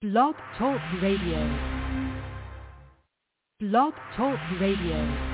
Blog Talk Radio. Blog Talk Radio.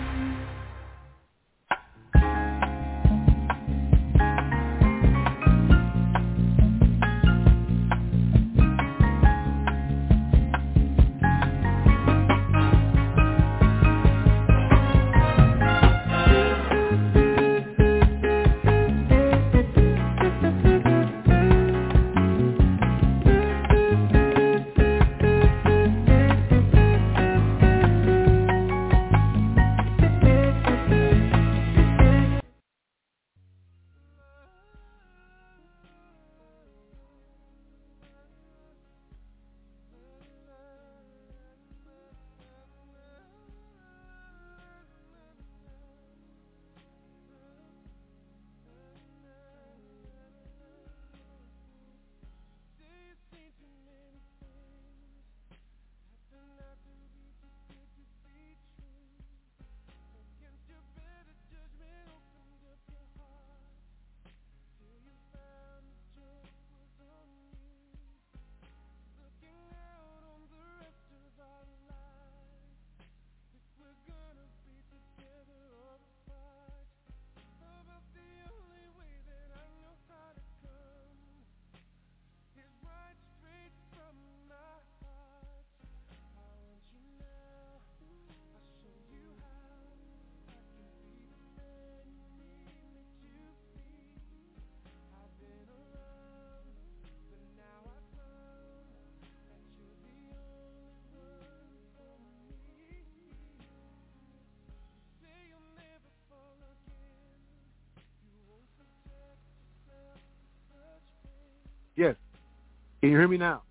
Yes. Can you hear me now?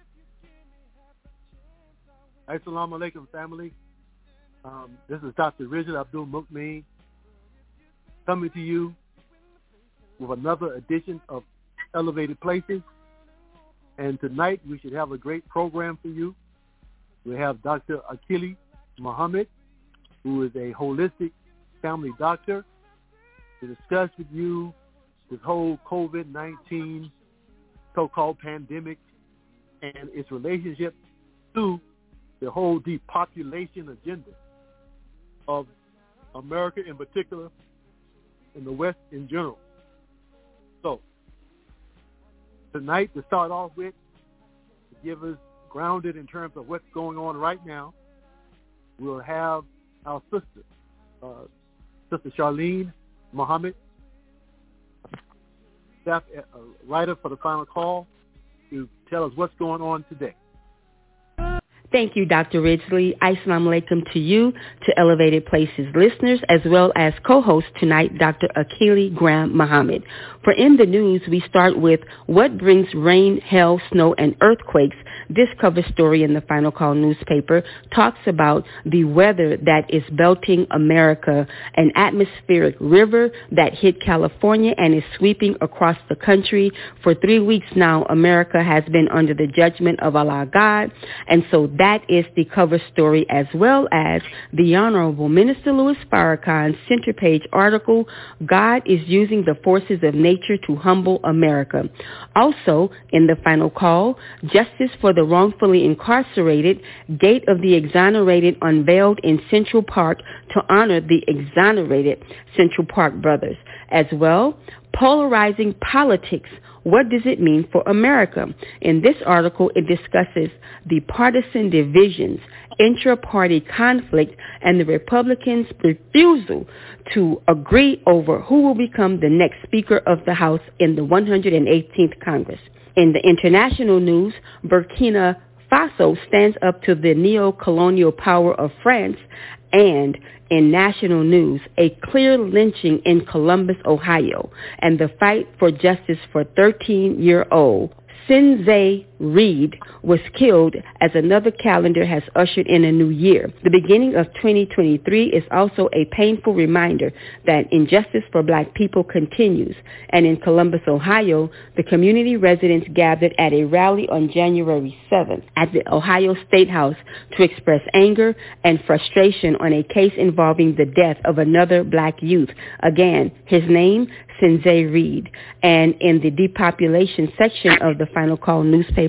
Assalamu alaikum, family. This is Dr. Rizal Abdul Mukmeen coming to you with another edition of Elevated Places. And tonight we should have a great program for you. We have Dr. Akili Muhammad, who is a holistic family doctor, to discuss with you this whole COVID-19 so-called pandemic and its relationship to the whole depopulation agenda of America in particular and the West in general. So tonight, to start off with, to give us grounded in terms of what's going on right now, we'll have our sister, Sister Charlene Muhammad, staff writer for the Final Call, to tell us what's going on today. Thank you, Dr. Ridgely. Assalamu alaikum to you, to Elevated Places listeners, as well as co-host tonight, Dr. Akili Graham Muhammad. For In the News, we start with what brings rain, hail, snow, and earthquakes. This cover story in the Final Call newspaper talks about the weather that is belting America, an atmospheric river that hit California and is sweeping across the country. For 3 weeks now, America has been under the judgment of Allah God, and so that is the cover story, as well as the Honorable Minister Louis Farrakhan's center page article, God is using the forces of nature to humble America. Also, in the Final Call, justice for the wrongfully incarcerated, Gate of the Exonerated unveiled in Central Park to honor the exonerated Central Park brothers. As well, polarizing politics. What does it mean for America? In this article, it discusses the partisan divisions, intra-party conflict, and the Republicans' refusal to agree over who will become the next Speaker of the House in the 118th Congress. In the international news, Burkina Faso stands up to the neo-colonial power of France, and in national news, a clear lynching in Columbus, Ohio, and the fight for justice for 13-year-old Sinzay Reed was killed as another calendar has ushered in a new year. The beginning of 2023 is also a painful reminder that injustice for Black people continues. And in Columbus, Ohio, the community residents gathered at a rally on January 7th at the Ohio State House to express anger and frustration on a case involving the death of another Black youth. Again, his name, Sinzay Reed. And in the depopulation section of the Final Call newspaper,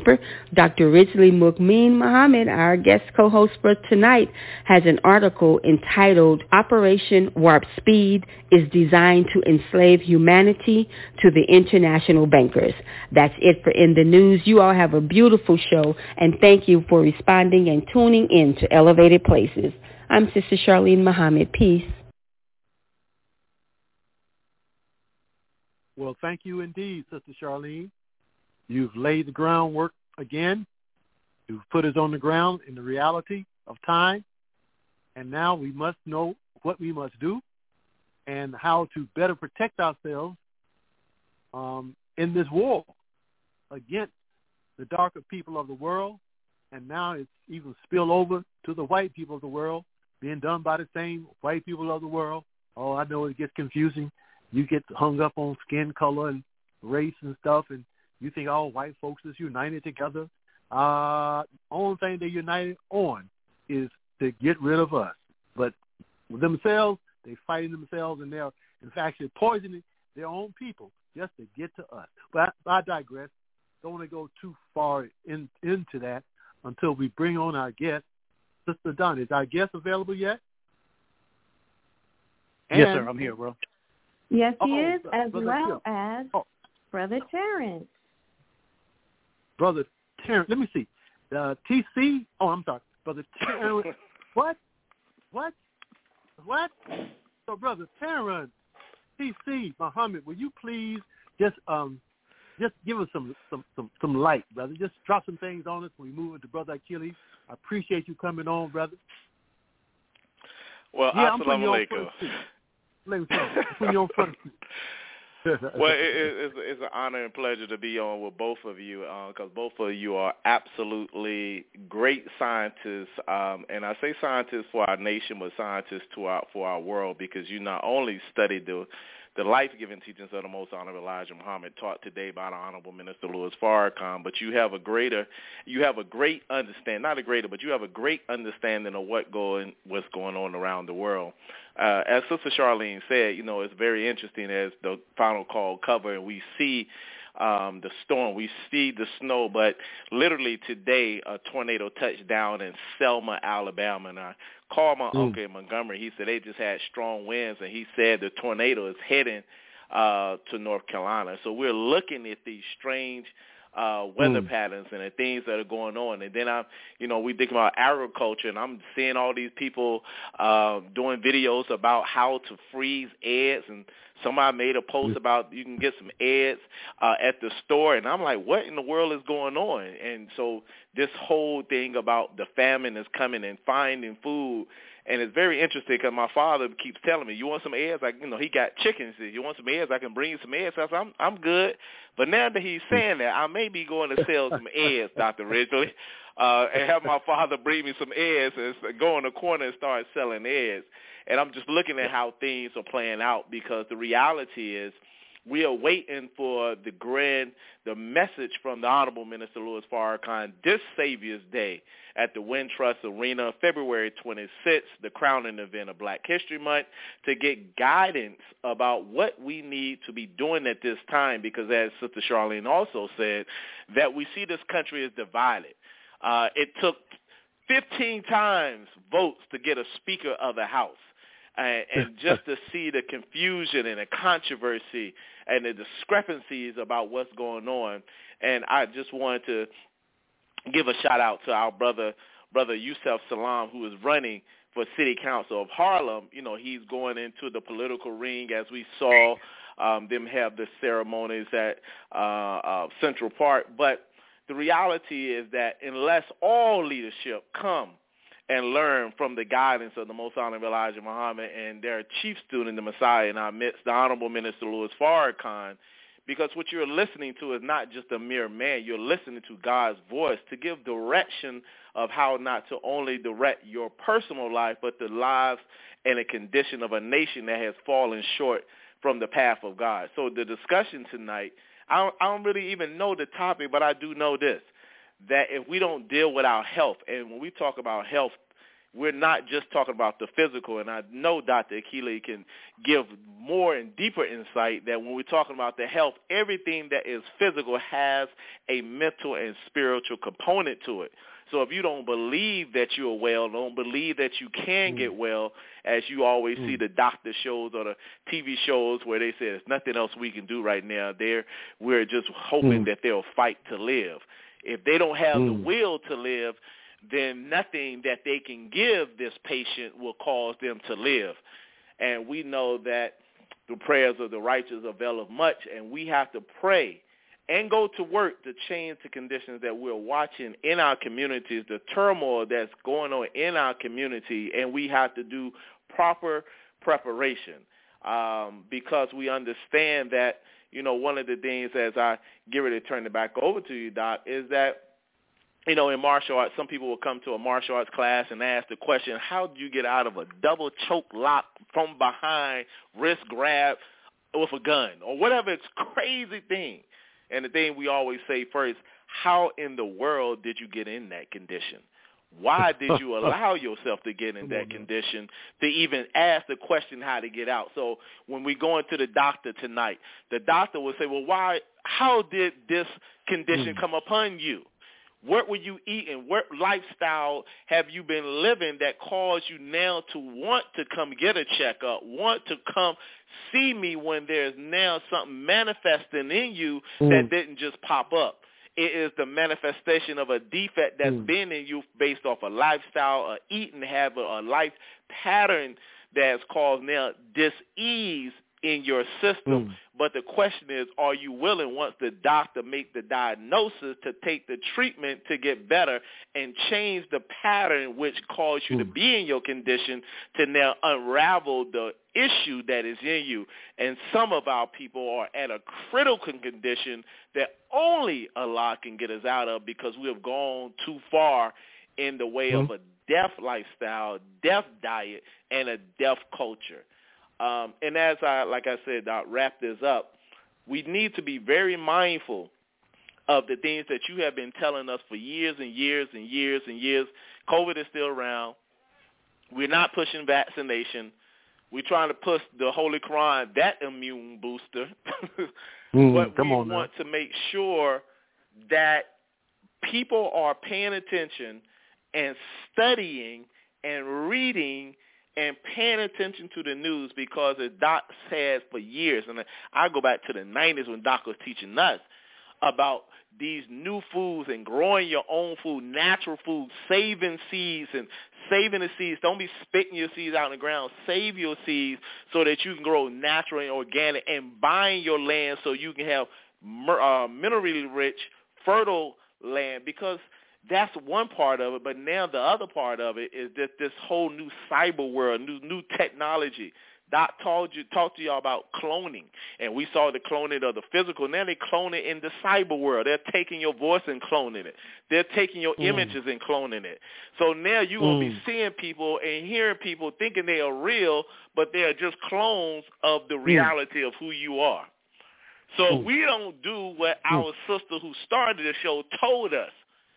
paper. Dr. Ridgely Mukmeen Muhammad, our guest co-host for tonight, has an article entitled Operation Warp Speed is Designed to Enslave Humanity to the International Bankers. That's it for In the News. You all have a beautiful show, and thank you for responding and tuning in to Elevated Places. I'm Sister Charlene Muhammad. Peace. Well, thank you indeed, Sister Charlene. You've laid the groundwork again. You've put us on the ground in the reality of time. And now we must know what we must do and how to better protect ourselves in this war against the darker people of the world. And now it's even spilled over to the white people of the world, being done by the same white people of the world. Oh, I know it gets confusing. You get hung up on skin color and race and stuff, and you think all white folks is united together. Only thing they're united on is to get rid of us. But themselves, they're fighting themselves, and they're, in fact, they're poisoning their own people just to get to us. But I digress. Don't want to go too far into that until we bring on our guest. Sister Donna, is our guest available yet? Yes, sir. I'm here, bro. Yes, he is, as Brother well as Brother Terrence. Brother Terrence, let me see. TC, I'm sorry. Brother Terrence, what? So, Brother Terrence, TC, Muhammad, will you please just give us some light, brother. Just drop some things on us when we move into Brother Achilles. I appreciate you coming on, brother. Well, assalamu alaikum. Well, it's an honor and pleasure to be on with both of you because both of you are absolutely great scientists, and I say scientists for our nation, but scientists for our world, because you not only studied the life-giving teachings of the Most Honorable Elijah Muhammad taught today by the Honorable Minister Louis Farrakhan, but you have a great understanding of what's going on around the world. As Sister Charlene said, it's very interesting as the final call cover, and we see the storm, we see the snow, but literally today a tornado touched down in Selma, Alabama, and I called my uncle in Montgomery. He said they just had strong winds, and he said the tornado is heading to North Carolina. So we're looking at these strange weather patterns and the things that are going on. And then we think about agriculture, and I'm seeing all these people doing videos about how to freeze eggs, and somebody made a post about you can get some eggs at the store, and I'm like, what in the world is going on? And so this whole thing about the famine is coming and finding food. And it's very interesting because my father keeps telling me, you want some eggs? He got chickens. You want some eggs? I can bring you some eggs. I said, I'm good. But now that he's saying that, I may be going to sell some eggs, Dr. Ridgely, and have my father bring me some eggs and go in the corner and start selling eggs. And I'm just looking at how things are playing out, because the reality is we are waiting for the message from the Honorable Minister Louis Farrakhan this Savior's Day at the Wintrust Arena, February 26th, the crowning event of Black History Month, to get guidance about what we need to be doing at this time, because as Sister Charlene also said, that we see this country is divided. It took 15 times votes to get a Speaker of the House. And just to see the confusion and the controversy and the discrepancies about what's going on. And I just wanted to give a shout-out to our brother Yusef Salam, who is running for City Council of Harlem. He's going into the political ring, as we saw them have the ceremonies at Central Park. But the reality is that unless all leadership come and learn from the guidance of the Most Honorable Elijah Muhammad and their chief student, the Messiah in our midst, the Honorable Minister Louis Farrakhan, because what you're listening to is not just a mere man. You're listening to God's voice to give direction of how not to only direct your personal life, but the lives and the condition of a nation that has fallen short from the path of God. So the discussion tonight, I don't really even know the topic, but I do know this, that if we don't deal with our health, and when we talk about health, we're not just talking about the physical, and I know Dr. Akili can give more and deeper insight that when we're talking about the health, everything that is physical has a mental and spiritual component to it. So if you don't believe that you're well, don't believe that you can get well, as you always see the doctor shows or the TV shows where they say there's nothing else we can do right now, we're just hoping that they'll fight to live. If they don't have the will to live, then nothing that they can give this patient will cause them to live. And we know that the prayers of the righteous availeth much, and we have to pray and go to work to change the conditions that we're watching in our communities, the turmoil that's going on in our community, and we have to do proper preparation because we understand that, one of the things as I get ready to turn it back over to you, Doc, is that, in martial arts, some people will come to a martial arts class and ask the question, how do you get out of a double choke lock from behind, wrist grab with a gun or whatever? It's crazy thing. And the thing we always say first, how in the world did you get in that condition? Why did you allow yourself to get in that condition to even ask the question how to get out? So when we go into the doctor tonight, the doctor will say, well, how did this condition come upon you? What were you eating? What lifestyle have you been living that caused you now to want to come get a checkup, want to come see me when there's now something manifesting in you that didn't just pop up? It is the manifestation of a defect that's been in you based off a lifestyle, a eating habit, a life pattern that's caused now dis-ease in your system. But the question is, are you willing, once the doctor make the diagnosis, to take the treatment to get better and change the pattern which caused you to be in your condition to now unravel the issue that is in you? And some of our people are at a critical condition that only Allah can get us out of because we have gone too far in the way of a death lifestyle, death diet, and a death culture. And as like I said, I'll wrap this up, we need to be very mindful of the things that you have been telling us for years and years and years and years. COVID is still around. We're not pushing vaccination. We're trying to push the Holy Quran, that immune booster. But we want to make sure that people are paying attention and studying and reading and paying attention to the news, because as Doc has for years, and I go back to the 90s when Doc was teaching us about these new foods and growing your own food, natural food, saving seeds and saving the seeds. Don't be spitting your seeds out in the ground. Save your seeds so that you can grow natural and organic, and buying your land so you can have minerally rich, fertile land, because that's one part of it. But now the other part of it is that this whole new cyber world, new technology. Doc talked to y'all about cloning, and we saw the cloning of the physical. Now they clone it in the cyber world. They're taking your voice and cloning it. They're taking your images and cloning it. So now you're going to be seeing people and hearing people thinking they are real, but they are just clones of the reality of who you are. So we don't do what our sister who started the show told us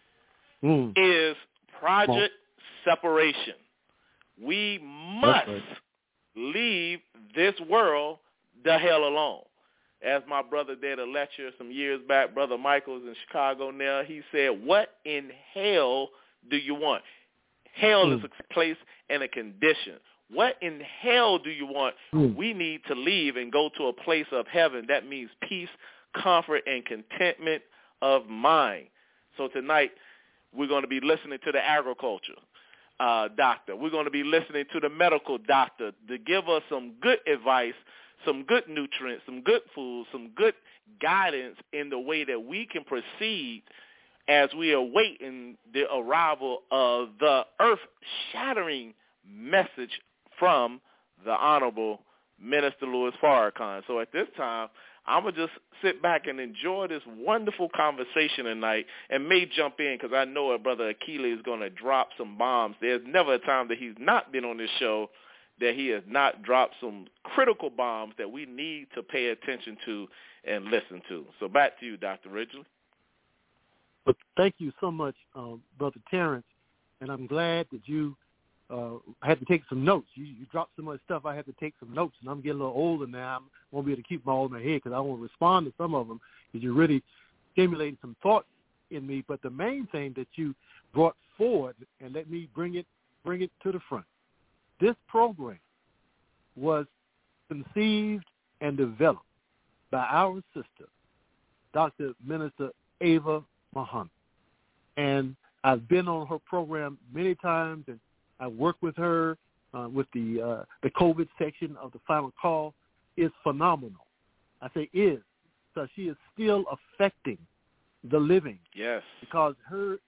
is Project Separation. We must leave this world the hell alone. As my brother did a lecture some years back, Brother Michaels in Chicago now, he said, what in hell do you want? Hell is a place and a condition. What in hell do you want? We need to leave and go to a place of heaven. That means peace, comfort, and contentment of mind. So tonight, we're going to be listening to the agriculture doctor. We're going to be listening to the medical doctor to give us some good advice, some good nutrients, some good food, some good guidance in the way that we can proceed as we await the arrival of the earth-shattering message from the Honorable Minister Louis Farrakhan. So at this time, I'm going to just sit back and enjoy this wonderful conversation tonight, and may jump in because I know our brother Akili is going to drop some bombs. There's never a time that he's not been on this show that he has not dropped some critical bombs that we need to pay attention to and listen to. So back to you, Dr. Ridgely. Well, thank you so much, Brother Terrence, and I'm glad that you I had to take some notes. You dropped so much stuff, I had to take some notes, and I'm getting a little older now. I won't be able to keep them all in my head because I won't respond to some of them because you really stimulated some thought in me. But the main thing that you brought forward, and let me bring it to the front. This program was conceived and developed by our sister, Dr. Minister Ava Muhammad. And I've been on her program many times, and I work with her with the COVID section of the Final Call. Is phenomenal. I say is, because she is still affecting the living. Yes. Because her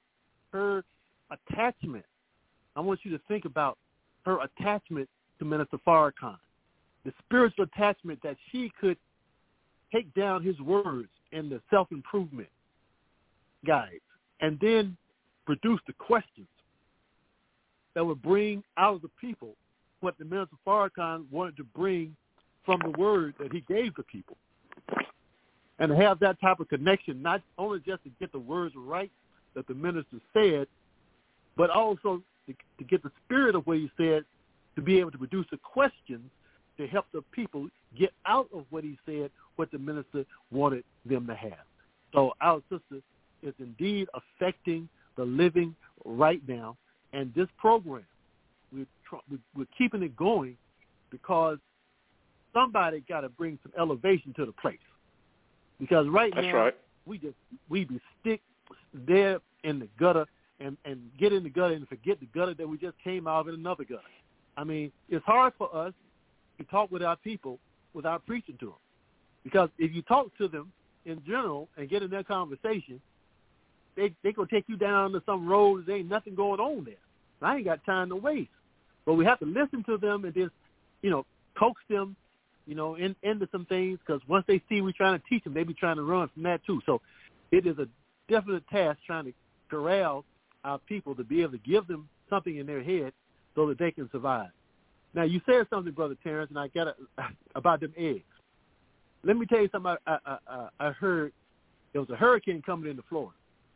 attachment, I want you to think about her attachment to Minister Farrakhan, the spiritual attachment that she could take down his words in the self-improvement guides and then produce the questions that would bring out of the people what the Minister Farrakhan wanted to bring from the word that he gave the people. And to have that type of connection, not only just to get the words right that the minister said, but also to get the spirit of what he said, to be able to produce the questions to help the people get out of what he said, what the minister wanted them to have. So our sister is indeed affecting the living right now. And this program, we're keeping it going because somebody got to bring some elevation to the place. Because now, we be stick there in the gutter and get in the gutter and forget the gutter that we just came out of in another gutter. I mean, it's hard for us to talk with our people without preaching to them. Because if you talk to them in general and get in their conversation, they going to take you down to some road. There ain't nothing going on there. I ain't got time to waste. But we have to listen to them and just, coax them, into some things, because once they see we're trying to teach them, they be trying to run from that too. So it is a definite task trying to corral our people to be able to give them something in their head so that they can survive. Now, you said something, Brother Terrence, and I got about them eggs. Let me tell you something. I heard there was a hurricane coming into Florida,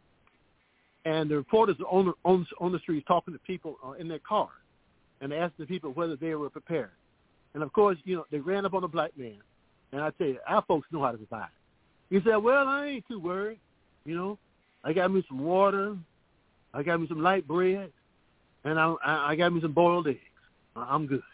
and the reporters on the streets talking to people in their cars, and asking the people whether they were prepared. And, of course, they ran up on a black man, and I tell you, our folks know how to survive. He said, well, I ain't too worried. I got me some water, I got me some light bread, and I got me some boiled eggs. I'm good.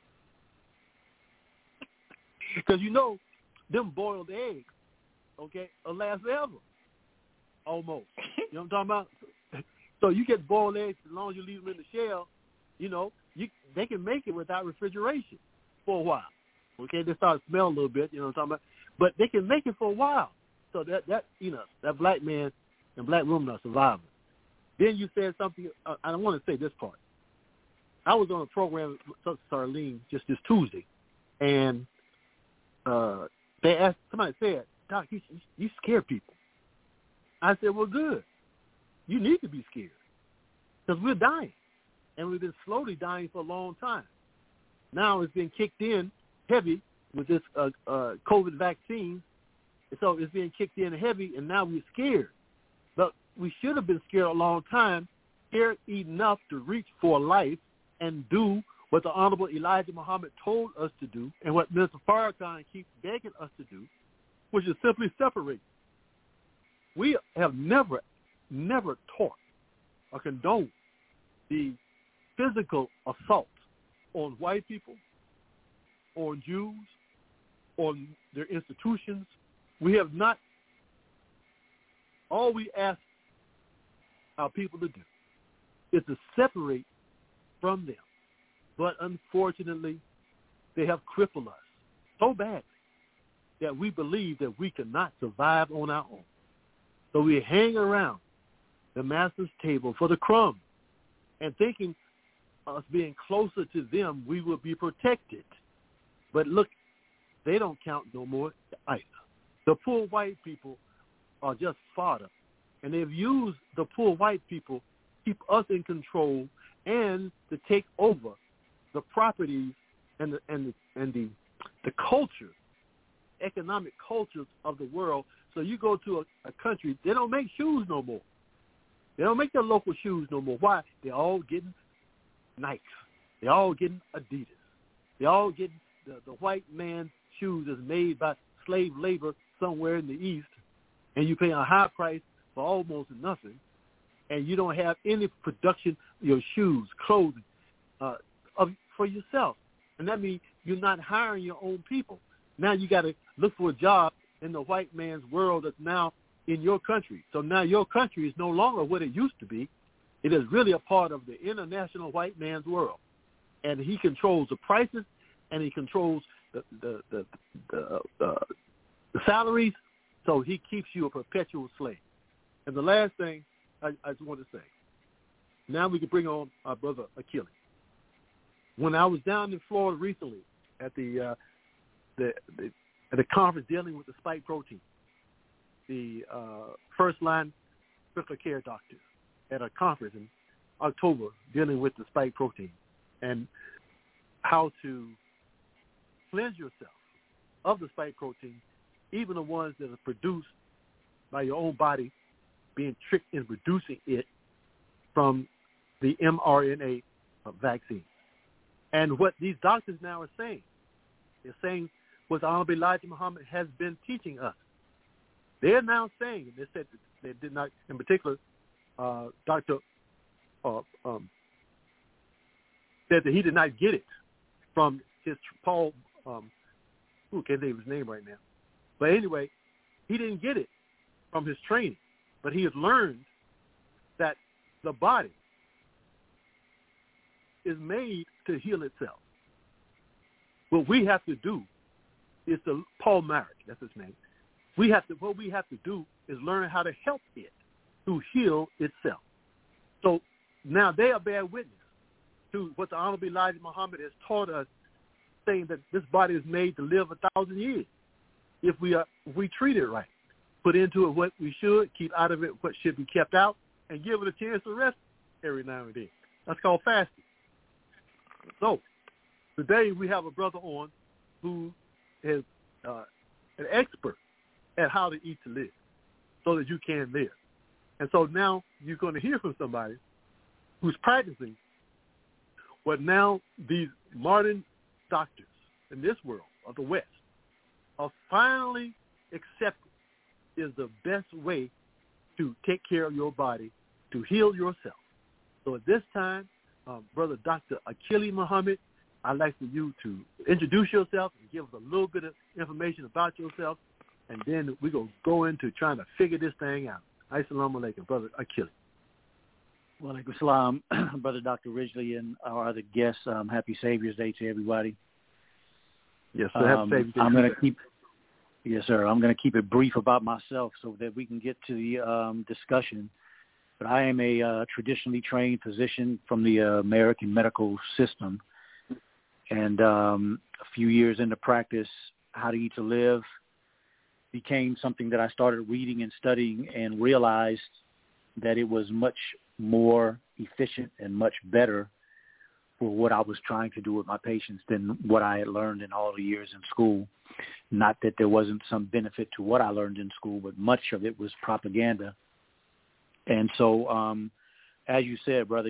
Because, them boiled eggs, okay, will last forever, almost. You know what I'm talking about? So you get boiled eggs as long as you leave them in the shell, they can make it without refrigeration for a while. Okay, they start to smell a little bit, you know what I'm talking about? But they can make it for a while. So that black man and black woman are surviving. Then you said something, I want to say this part. I was on a program with Charlene just this Tuesday, and somebody said, Doc, you scare people. I said, well, good. You need to be scared because we're dying, and we've been slowly dying for a long time. Now it's been kicked in heavy with this COVID vaccine, so it's being kicked in heavy, and now we're scared. But we should have been scared a long time, scared enough to reach for life and do what the Honorable Elijah Muhammad told us to do and what Mr. Farrakhan keeps begging us to do, which is simply separate. We have never taught or condoned the physical assault on white people, on Jews, on their institutions. We have not. All we ask our people to do is to separate from them. But unfortunately, they have crippled us so badly that we believe that we cannot survive on our own. So we hang around the master's table for the crumbs and thinking us being closer to them, we will be protected. But look, they don't count no more either. The poor white people are just fodder, and they've used the poor white people to keep us in control and to take over the properties and the culture, economic cultures of the world. So you go to a country, they don't make shoes no more. They don't make their local shoes no more. Why? They're all getting Nikes. They're all getting Adidas. They're all getting the white man's shoes that's made by slave labor somewhere in the East, and you pay a high price for almost nothing, and you don't have any production of your shoes, clothing, for yourself. And that means you're not hiring your own people. Now you got to look for a job in the white man's world that's now in your country. So now your country is no longer what it used to be. It is really a part of the international white man's world. And he controls the prices, and he controls the salaries, so he keeps you a perpetual slave. And the last thing I just want to say, now we can bring on our brother Achilles. When I was down in Florida recently at the conference dealing with the spike protein, the first-line critical care doctors at a conference in October dealing with the spike protein and how to cleanse yourself of the spike protein, even the ones that are produced by your own body being tricked in producing it from the mRNA vaccine. And what these doctors now are saying, they're saying what the Honorable Elijah Muhammad has been teaching us. They're now saying, they said that they did not, in particular, Dr. said that he did not get it from his Paul, can't think of his name right now. But anyway, he didn't get it from his training, but he has learned that the body is made to heal itself. What we have to do is Paul Marek, that's his name. What we have to do is learn how to help it to heal itself. So now they are bear witness to what the Honorable Elijah Muhammad has taught us, saying that this body is made to live 1,000 years if we treat it right. Put into it what we should, keep out of it what should be kept out, and give it a chance to rest every now and then. That's called fasting. So today we have a brother on who is an expert at how to eat to live so that you can live. And so now you're going to hear from somebody who's practicing what now these modern doctors in this world of the West are finally accepting is the best way to take care of your body, to heal yourself. So at this time, Brother Dr. Achilles Muhammad, I'd like for you to introduce yourself and give us a little bit of information about yourself, and then we're going to go into trying to figure this thing out. Assalamu alaikum, Brother Achilles. Wa alaikum salam, Brother Dr. Ridgely and our other guests. Happy Savior's Day to everybody. Yes, sir. Happy Savior's Day. I'm going to keep... Yes, sir. I'm going to keep it brief about myself so that we can get to the discussion. But I am a traditionally trained physician from the American medical system. And a few years into practice, How to Eat to Live became something that I started reading and studying and realized that it was much more efficient and much better for what I was trying to do with my patients than what I had learned in all the years in school. Not that there wasn't some benefit to what I learned in school, but much of it was propaganda. And so, as you said, brother,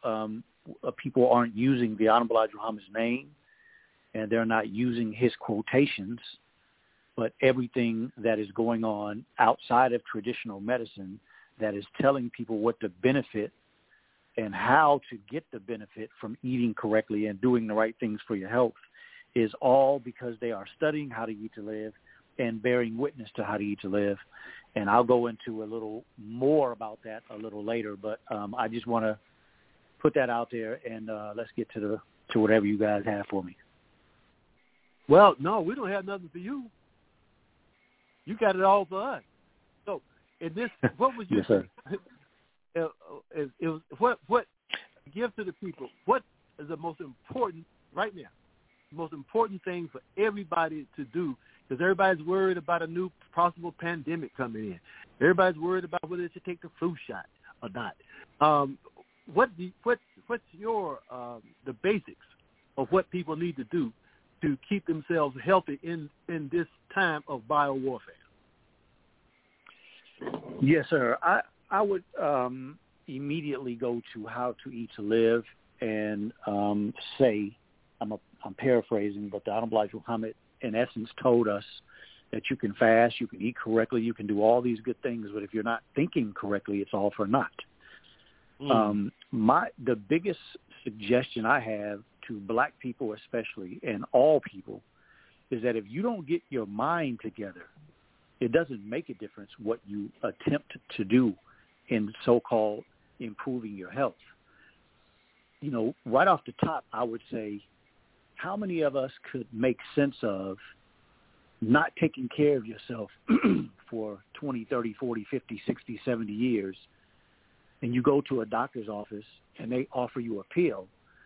people aren't using the Honorable Elijah Muhammad's name, and they're not using his quotations, but everything that is going on outside of traditional medicine that is telling people what the benefit and how to get the benefit from eating correctly and doing the right things for your health is all because they are studying how to eat to live and bearing witness to how to eat to live. And I'll go into a little more about that a little later, but I just want to put that out there, and let's get to whatever you guys have for me. Well, no, we don't have nothing for you. You got it all for us. So, in this, what was your yes, sir. What give to the people? What is the most important right now? The most important thing for everybody to do, because everybody's worried about a new possible pandemic coming in. Everybody's worried about whether they should take the flu shot or not. What's your the basics of what people need to do to keep themselves healthy in this time of biowarfare? Yes, sir. I would immediately go to How to Eat to Live and say, I'm paraphrasing, but the Honorable Elijah Muhammad in essence told us that you can fast, you can eat correctly, you can do all these good things, but if you're not thinking correctly, it's all for naught. The biggest suggestion I have to black people especially, and all people, is that if you don't get your mind together, it doesn't make a difference what you attempt to do in so-called improving your health. You know, right off the top, I would say, how many of us could make sense of not taking care of yourself for 20, 30, 40, 50, 60, 70 years, and you go to a doctor's office and they offer you a pill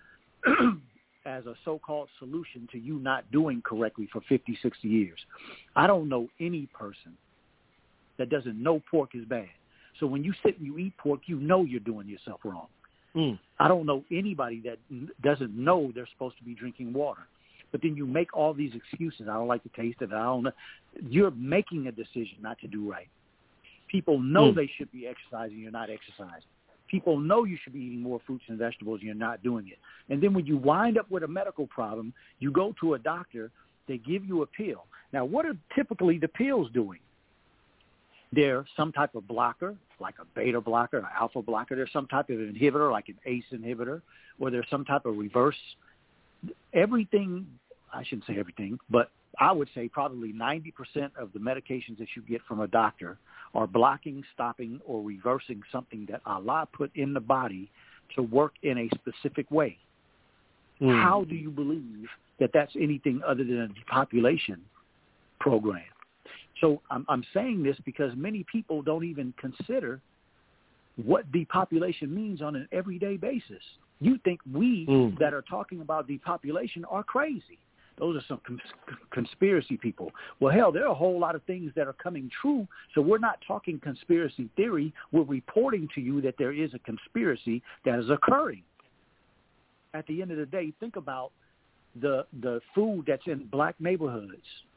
as a so-called solution to you not doing correctly for 50, 60 years. I don't know any person that doesn't know pork is bad. So when you sit and you eat pork, you know you're doing yourself wrong. I don't know anybody that doesn't know they're supposed to be drinking water. But then you make all these excuses. I don't like the taste of it. I don't know. You're making a decision not to do right. People know they should be exercising. You're not exercising. People know you should be eating more fruits and vegetables. And you're not doing it. And then when you wind up with a medical problem, you go to a doctor. They give you a pill. Now, what are typically the pills doing? They're some type of blocker, like a beta blocker, an alpha blocker. There's some type of inhibitor, like an ACE inhibitor, or there's some type of reverse. Everything, I shouldn't say everything, but I would say probably 90% of the medications that you get from a doctor are blocking, stopping, or reversing something that Allah put in the body to work in a specific way. How do you believe that that's anything other than a depopulation program? So I'm saying this because many people don't even consider what depopulation means on an everyday basis. You think we that are talking about depopulation are crazy. Those are some conspiracy people. Well, hell, there are a whole lot of things that are coming true, so we're not talking conspiracy theory. We're reporting to you that there is a conspiracy that is occurring. At the end of the day, think about the food that's in black neighborhoods.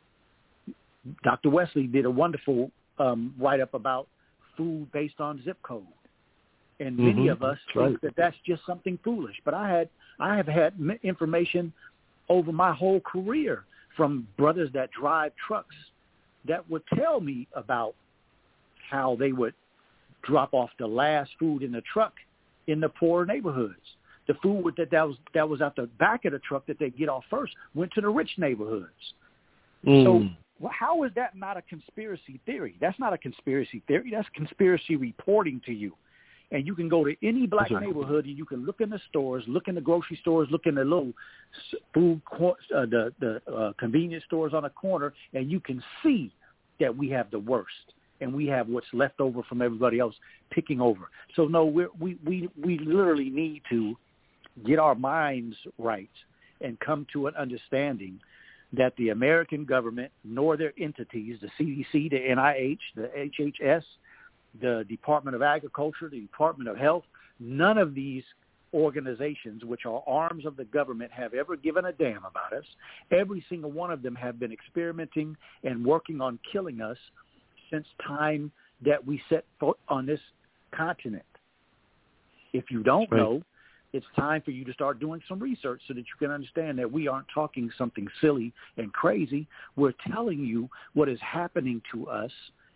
Dr. Wesley did a wonderful write-up about food based on zip code. And many of us think that that's just something foolish. But I have had information over my whole career from brothers that drive trucks that would tell me about how they would drop off the last food in the truck in the poor neighborhoods. The food that was at the back of the truck that they get off first went to the rich neighborhoods. So how is that not a conspiracy theory? That's not a conspiracy theory. That's conspiracy reporting to you. And you can go to any black neighborhood and you can look in the stores, look in the grocery stores, look in the little food, the convenience stores on the corner, and you can see that we have the worst, and we have what's left over from everybody else picking over. So no, we literally need to get our minds right and come to an understanding that the American government, nor their entities, the CDC, the NIH, the HHS, the Department of Agriculture, the Department of Health, none of these organizations, which are arms of the government, have ever given a damn about us. Every single one of them have been experimenting and working on killing us since time that we set foot on this continent. If you don't know, it's time for you to start doing some research so that you can understand that we aren't talking something silly and crazy. We're telling you what is happening to us,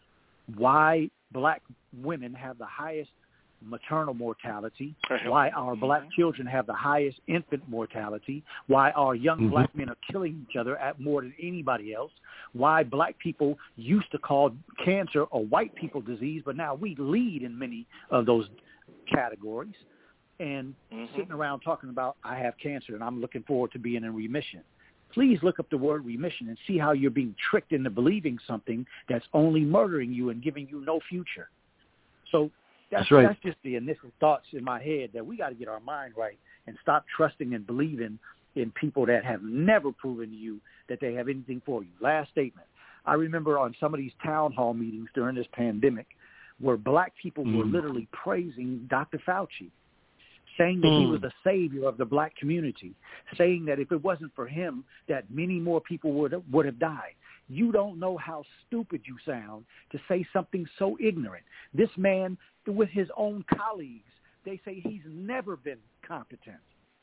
why black women have the highest maternal mortality, why our black children have the highest infant mortality, why our young black men are killing each other at more than anybody else, why black people used to call cancer a white people disease, but now we lead in many of those categories, and sitting around talking about, I have cancer and I'm looking forward to being in remission. Please look up the word remission and see how you're being tricked into believing something that's only murdering you and giving you no future. So that's just the initial thoughts in my head, that we got to get our mind right and stop trusting and believing in people that have never proven to you that they have anything for you. Last statement. I remember on some of these town hall meetings during this pandemic where black people were literally praising Dr. Fauci, saying that he was the savior of the black community, saying that if it wasn't for him, that many more people would have died. You don't know how stupid you sound to say something so ignorant. This man, with his own colleagues, they say he's never been competent.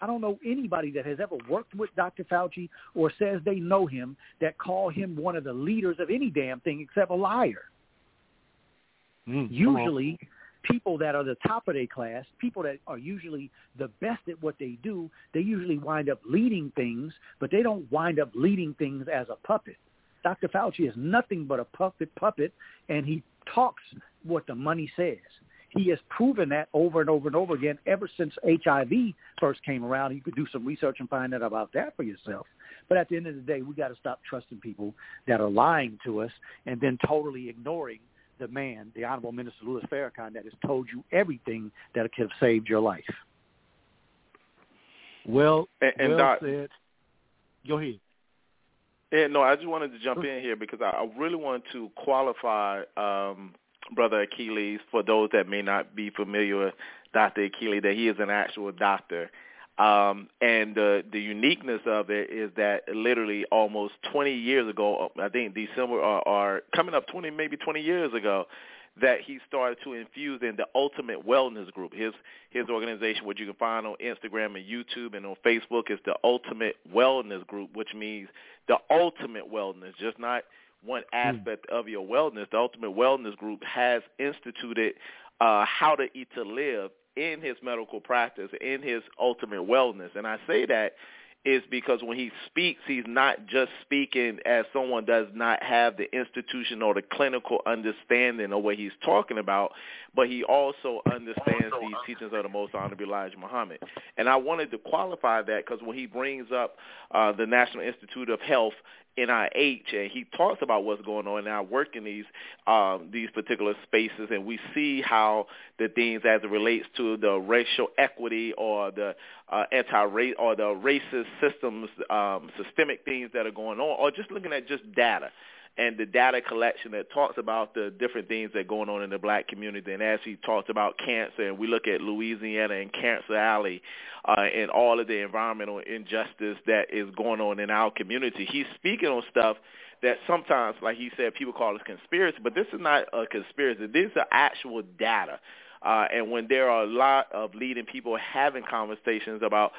I don't know anybody that has ever worked with Dr. Fauci or says they know him that call him one of the leaders of any damn thing except a liar. Usually, people that are the top of their class, people that are usually the best at what they do, they usually wind up leading things, but they don't wind up leading things as a puppet. Dr. Fauci is nothing but a puppet, and he talks what the money says. He has proven that over and over and over again ever since HIV first came around. You could do some research and find out about that for yourself. But at the end of the day, we got to stop trusting people that are lying to us and then totally ignoring the man, the Honorable Minister Louis Farrakhan, that has told you everything that could have saved your life. Well, and Doc, said. Go ahead. Yeah, no, I just wanted to jump in here because I really want to qualify Brother Achilles, for those that may not be familiar with Dr. Achilles, that he is an actual doctor. And the uniqueness of it is that literally almost 20 years ago, I think December or coming up 20 years ago, that he started to infuse in the Ultimate Wellness Group. His organization, which you can find on Instagram and YouTube and on Facebook, is the Ultimate Wellness Group, which means the ultimate wellness, just not one aspect of your wellness. The Ultimate Wellness Group has instituted how to eat to live in his medical practice, in his ultimate wellness. And I say that is because when he speaks, he's not just speaking as someone does not have the institution or the clinical understanding of what he's talking about, but he also understands these teachings of the Most Honorable Elijah Muhammad. And I wanted to qualify that because when he brings up the National Institute of Health, NIH, and he talks about what's going on, and I work in these particular spaces, and we see how the things as it relates to the racial equity or the anti-race or the racist systems, systemic things that are going on, or just looking at just data and the data collection that talks about the different things that are going on in the black community. And as he talks about cancer, and we look at Louisiana and Cancer Alley and all of the environmental injustice that is going on in our community, he's speaking on stuff that sometimes, like he said, people call it conspiracy, but this is not a conspiracy. These are actual data. And when there are a lot of leading people having conversations about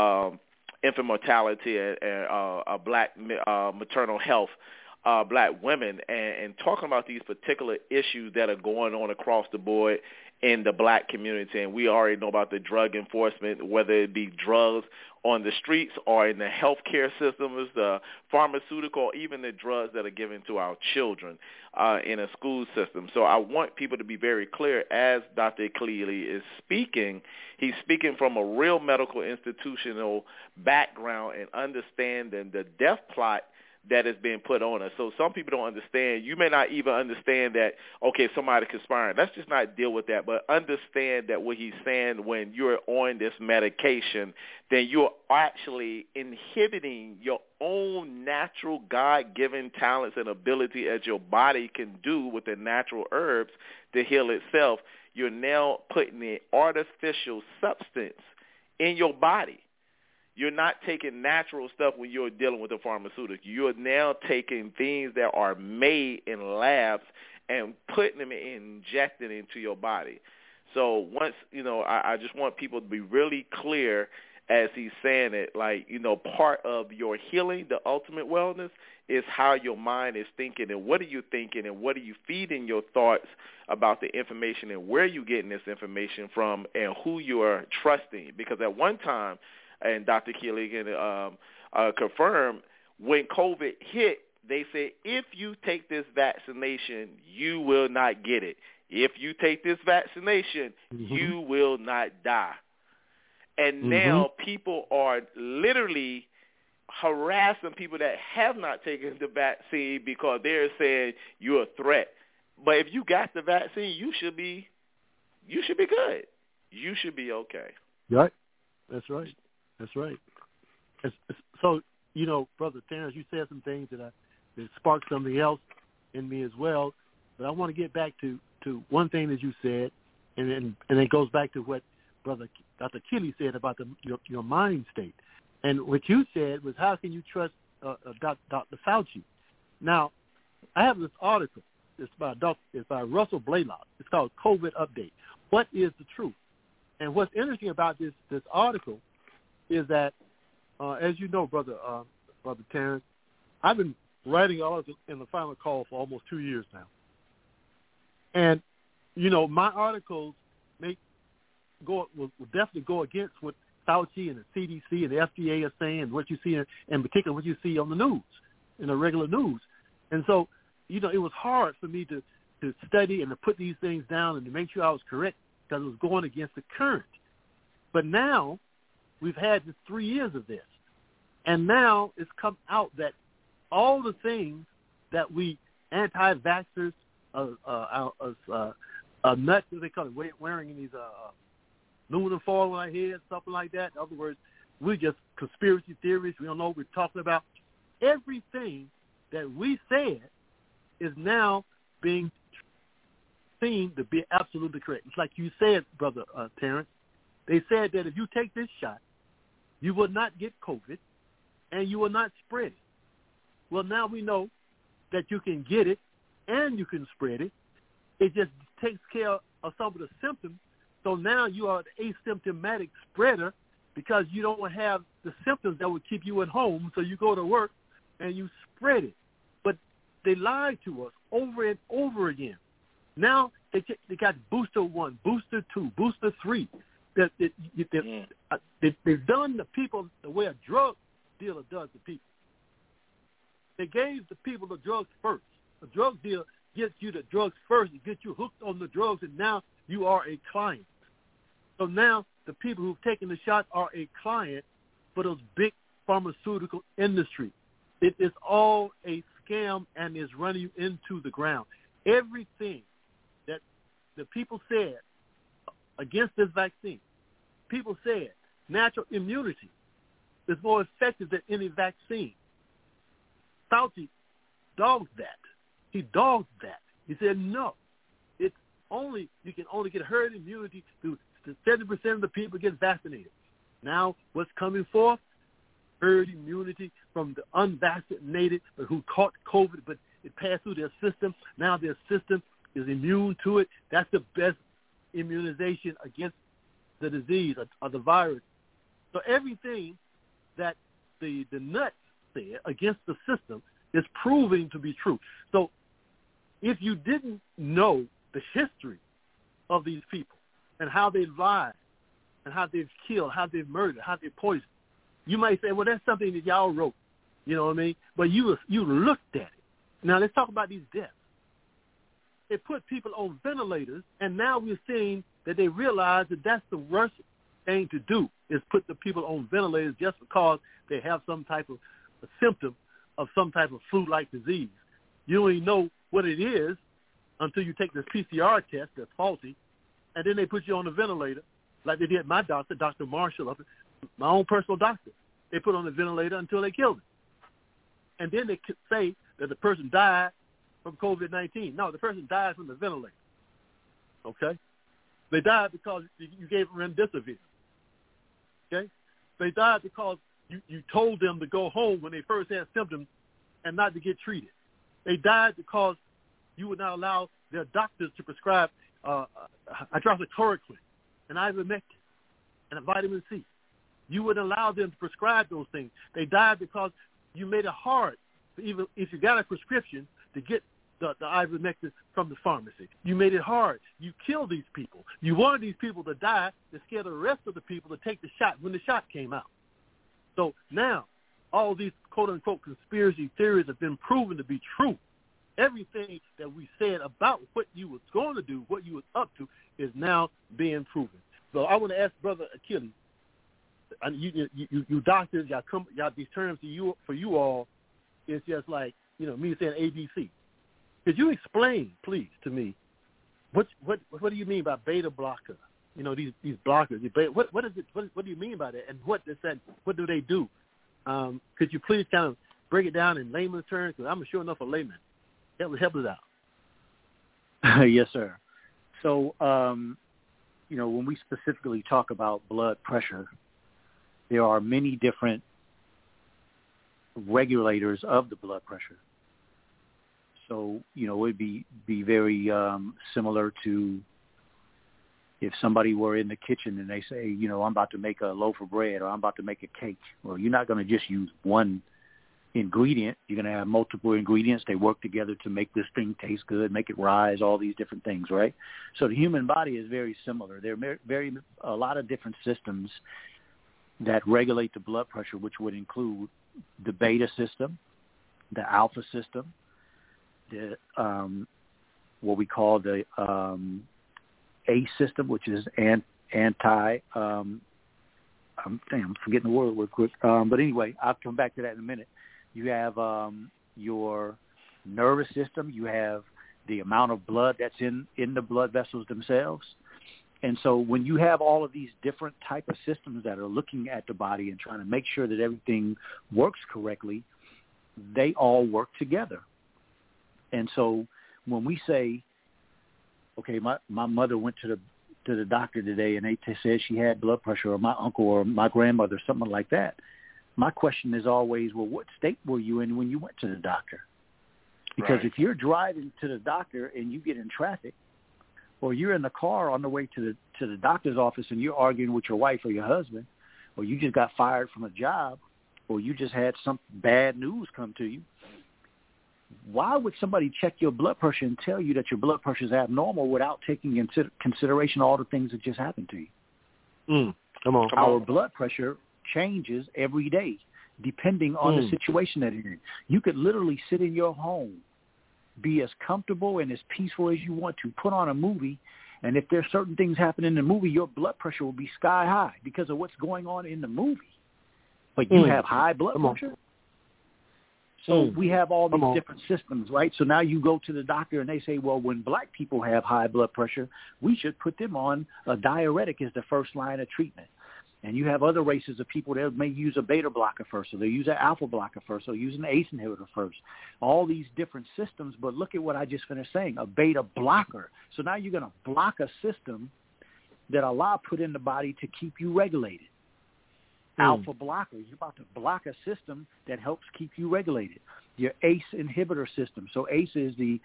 infant mortality and black maternal health, black women, and talking about these particular issues that are going on across the board in the black community. And we already know about the drug enforcement, whether it be drugs on the streets or in the healthcare systems, the pharmaceutical, or even the drugs that are given to our children in a school system. So I want people to be very clear as Dr. Cleely is speaking. He's speaking from a real medical institutional background and understanding the death plot that is being put on us. So some people don't understand. You may not even understand that, okay, somebody conspiring. Let's just not deal with that, but understand that what he's saying, when you're on this medication, then you're actually inhibiting your own natural God-given talents and ability as your body can do with the natural herbs to heal itself. You're now putting an artificial substance in your body. You're not taking natural stuff when you're dealing with a pharmaceutical. You're now taking things that are made in labs and putting them and injecting into your body. So once, I just want people to be really clear as he's saying it, like, part of your healing, the ultimate wellness, is how your mind is thinking and what are you thinking and what are you feeding your thoughts about the information and where you're getting this information from and who you are trusting. Because at one time, and Dr. Keeley can confirm, when COVID hit, they said, if you take this vaccination, you will not get it. If you take this vaccination, you will not die. And now people are literally harassing people that have not taken the vaccine because they're saying you're a threat. But if you got the vaccine, you should be good. You should be okay. Right. That's right. That's right. So, Brother Terrence, you said some things that sparked something else in me as well. But I want to get back to one thing that you said, and it goes back to what Brother Dr. Keeley said about your mind state. And what you said was, how can you trust Dr. Fauci? Now, I have this article. It's by Russell Blaylock. It's called COVID Update. What is the truth? And what's interesting about this article is that, as you know, Brother Terrence, I've been writing articles in the Final Call for almost 2 years now. And, you know, my articles will definitely go against what Fauci and the CDC and the FDA are saying, and what you see, in particular what you see on the news, in the regular news. And so, you know, it was hard for me to study and to put these things down and to make sure I was correct, because it was going against the current. But now we've had this 3 years of this, and now it's come out that all the things that we anti-vaxxers, nuts, as they call it, wearing these aluminum foil on our heads, something like that. In other words, we're just conspiracy theories. We don't know what we're talking about. Everything that we said is now being seen to be absolutely correct. It's like you said, Brother Terrence. They said that if you take this shot, you will not get COVID and you will not spread it. Well, now we know that you can get it and you can spread it. It just takes care of some of the symptoms. So now you are an asymptomatic spreader because you don't have the symptoms that would keep you at home. So you go to work and you spread it. But they lied to us over and over again. Now they got booster 1, booster 2, booster 3. They've done the people the way a drug dealer does the people. They gave the people the drugs first. A drug dealer gets you the drugs first and gets you hooked on the drugs, and now you are a client. So now the people who've taken the shot are a client for those big pharmaceutical industry. It is all a scam and is running you into the ground. Everything that the people said against this vaccine, people said natural immunity is more effective than any vaccine. Fauci dogged that. He dogged that. He said, no, you can only get herd immunity through 70% of the people get vaccinated. Now, what's coming forth? Herd immunity from the unvaccinated who caught COVID, but it passed through their system. Now their system is immune to it. That's the best immunization against the disease or the virus. So everything that the nuts said against the system is proving to be true. So if you didn't know the history of these people and how they lied and how they've killed, how they've murdered, how they've poisoned, you might say, well, that's something that y'all wrote. You know what I mean? But you looked at it. Now let's talk about these deaths. They put people on ventilators, and now we're seeing that they realize that that's the worst thing to do, is put the people on ventilators just because they have some type of a symptom of some type of flu-like disease. You don't even know what it is until you take this PCR test that's faulty, and then they put you on a ventilator, like they did my doctor, Dr. Marshall, my own personal doctor. They put on the ventilator until they killed him. And then they say that the person died from COVID-19. No, the person died from the ventilator. Okay? They died because you gave them remdesivir. Okay? They died because you told them to go home when they first had symptoms and not to get treated. They died because you would not allow their doctors to prescribe hydroxychloroquine and ivermectin and vitamin C. You wouldn't allow them to prescribe those things. They died because you made it hard, even if you got a prescription, to get the ivermectin from the pharmacy. You made it hard. You killed these people. You wanted these people to die to scare the rest of the people to take the shot when the shot came out. So now, all these quote-unquote conspiracy theories have been proven to be true. Everything that we said about what you was going to do, what you was up to, is now being proven. So I want to ask Brother Achilles, you doctors, y'all these terms for you all is just like, me saying ABC. Could you explain, please, to me, what do you mean by beta blocker? These blockers. What is it? What do you mean by that? And what do they do? Could you please kind of break it down in layman's terms? Because I'm sure enough a layman. That would help us out. Yes, sir. So, when we specifically talk about blood pressure, there are many different regulators of the blood pressure. So, it would be very similar to if somebody were in the kitchen and they say, you know, I'm about to make a loaf of bread or I'm about to make a cake, well, you're not going to just use one ingredient. You're going to have multiple ingredients. They work together to make this thing taste good, make it rise, all these different things, right? So the human body is very similar. There are a lot of different systems that regulate the blood pressure, which would include the beta system, the alpha system, the what we call the ACE system, which is anti. I'm forgetting the word real quick. But anyway, I'll come back to that in a minute. You have your nervous system. You have the amount of blood that's in the blood vessels themselves. And so when you have all of these different type of systems that are looking at the body and trying to make sure that everything works correctly, they all work together. And so when we say, okay, my mother went to the doctor today and they said she had blood pressure, or my uncle or my grandmother, something like that, my question is always, well, what state were you in when you went to the doctor? Because if you're driving to the doctor and you get in traffic, or you're in the car on the way to the doctor's office and you're arguing with your wife or your husband, or you just got fired from a job, or you just had some bad news come to you, why would somebody check your blood pressure and tell you that your blood pressure is abnormal without taking into consideration all the things that just happened to you? Come on. Our blood pressure changes every day depending on the situation that you're in. You could literally sit in your home, be as comfortable and as peaceful as you want to, put on a movie, and if there's certain things happen in the movie, your blood pressure will be sky high because of what's going on in the movie. But you have high blood pressure. So we have all these different systems, right? So now you go to the doctor and they say, well, when black people have high blood pressure, we should put them on a diuretic as the first line of treatment. And you have other races of people that may use a beta blocker first, or they use an alpha blocker first, or use an ACE inhibitor first. All these different systems, but look at what I just finished saying, a beta blocker. So now you're going to block a system that Allah put in the body to keep you regulated. Alpha blocker, you're about to block a system that helps keep you regulated. Your ACE inhibitor system. So ACE is the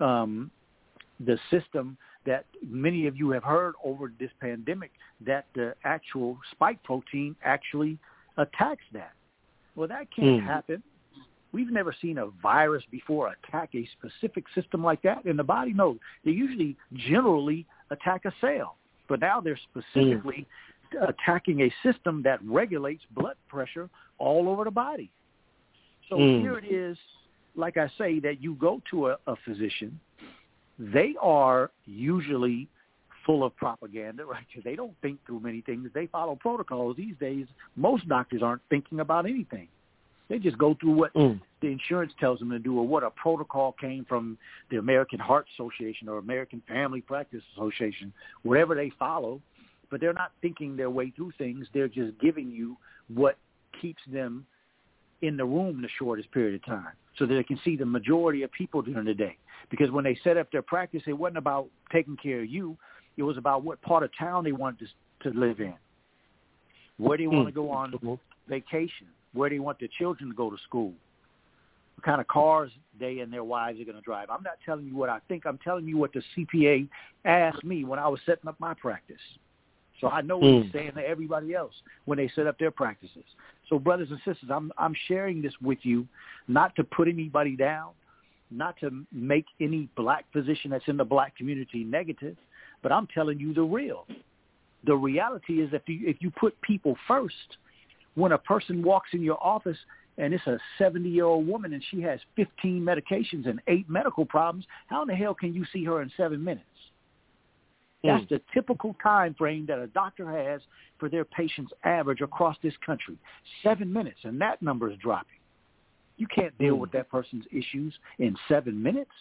system that many of you have heard over this pandemic, that the actual spike protein actually attacks that. Well, that can't happen. We've never seen a virus before attack a specific system like that in the body. No, they usually generally attack a cell, but now they're specifically attacking a system that regulates blood pressure all over the body. So here it is, like I say, that you go to a physician. They are usually full of propaganda, right? They don't think through many things. They follow protocols. These days, most doctors aren't thinking about anything. They just go through what the insurance tells them to do, or what a protocol came from the American Heart Association or American Family Practice Association, whatever they follow. But they're not thinking their way through things. They're just giving you what keeps them in the room the shortest period of time, so that they can see the majority of people during the day. Because when they set up their practice, it wasn't about taking care of you. It was about what part of town they wanted to live in, where they want to go on vacation, where they want their children to go to school, what kind of cars they and their wives are going to drive. I'm not telling you what I think. I'm telling you what the CPA asked me when I was setting up my practice. So I know what he's saying to everybody else when they set up their practices. So brothers and sisters, I'm sharing this with you not to put anybody down, not to make any black physician that's in the black community negative, but I'm telling you the real. The reality is, if you put people first, when a person walks in your office and it's a 70-year-old woman and she has 15 medications and 8 medical problems, how in the hell can you see her in 7 minutes? That's the typical time frame that a doctor has for their patients average across this country, 7 minutes, and that number is dropping. You can't deal with that person's issues in 7 minutes.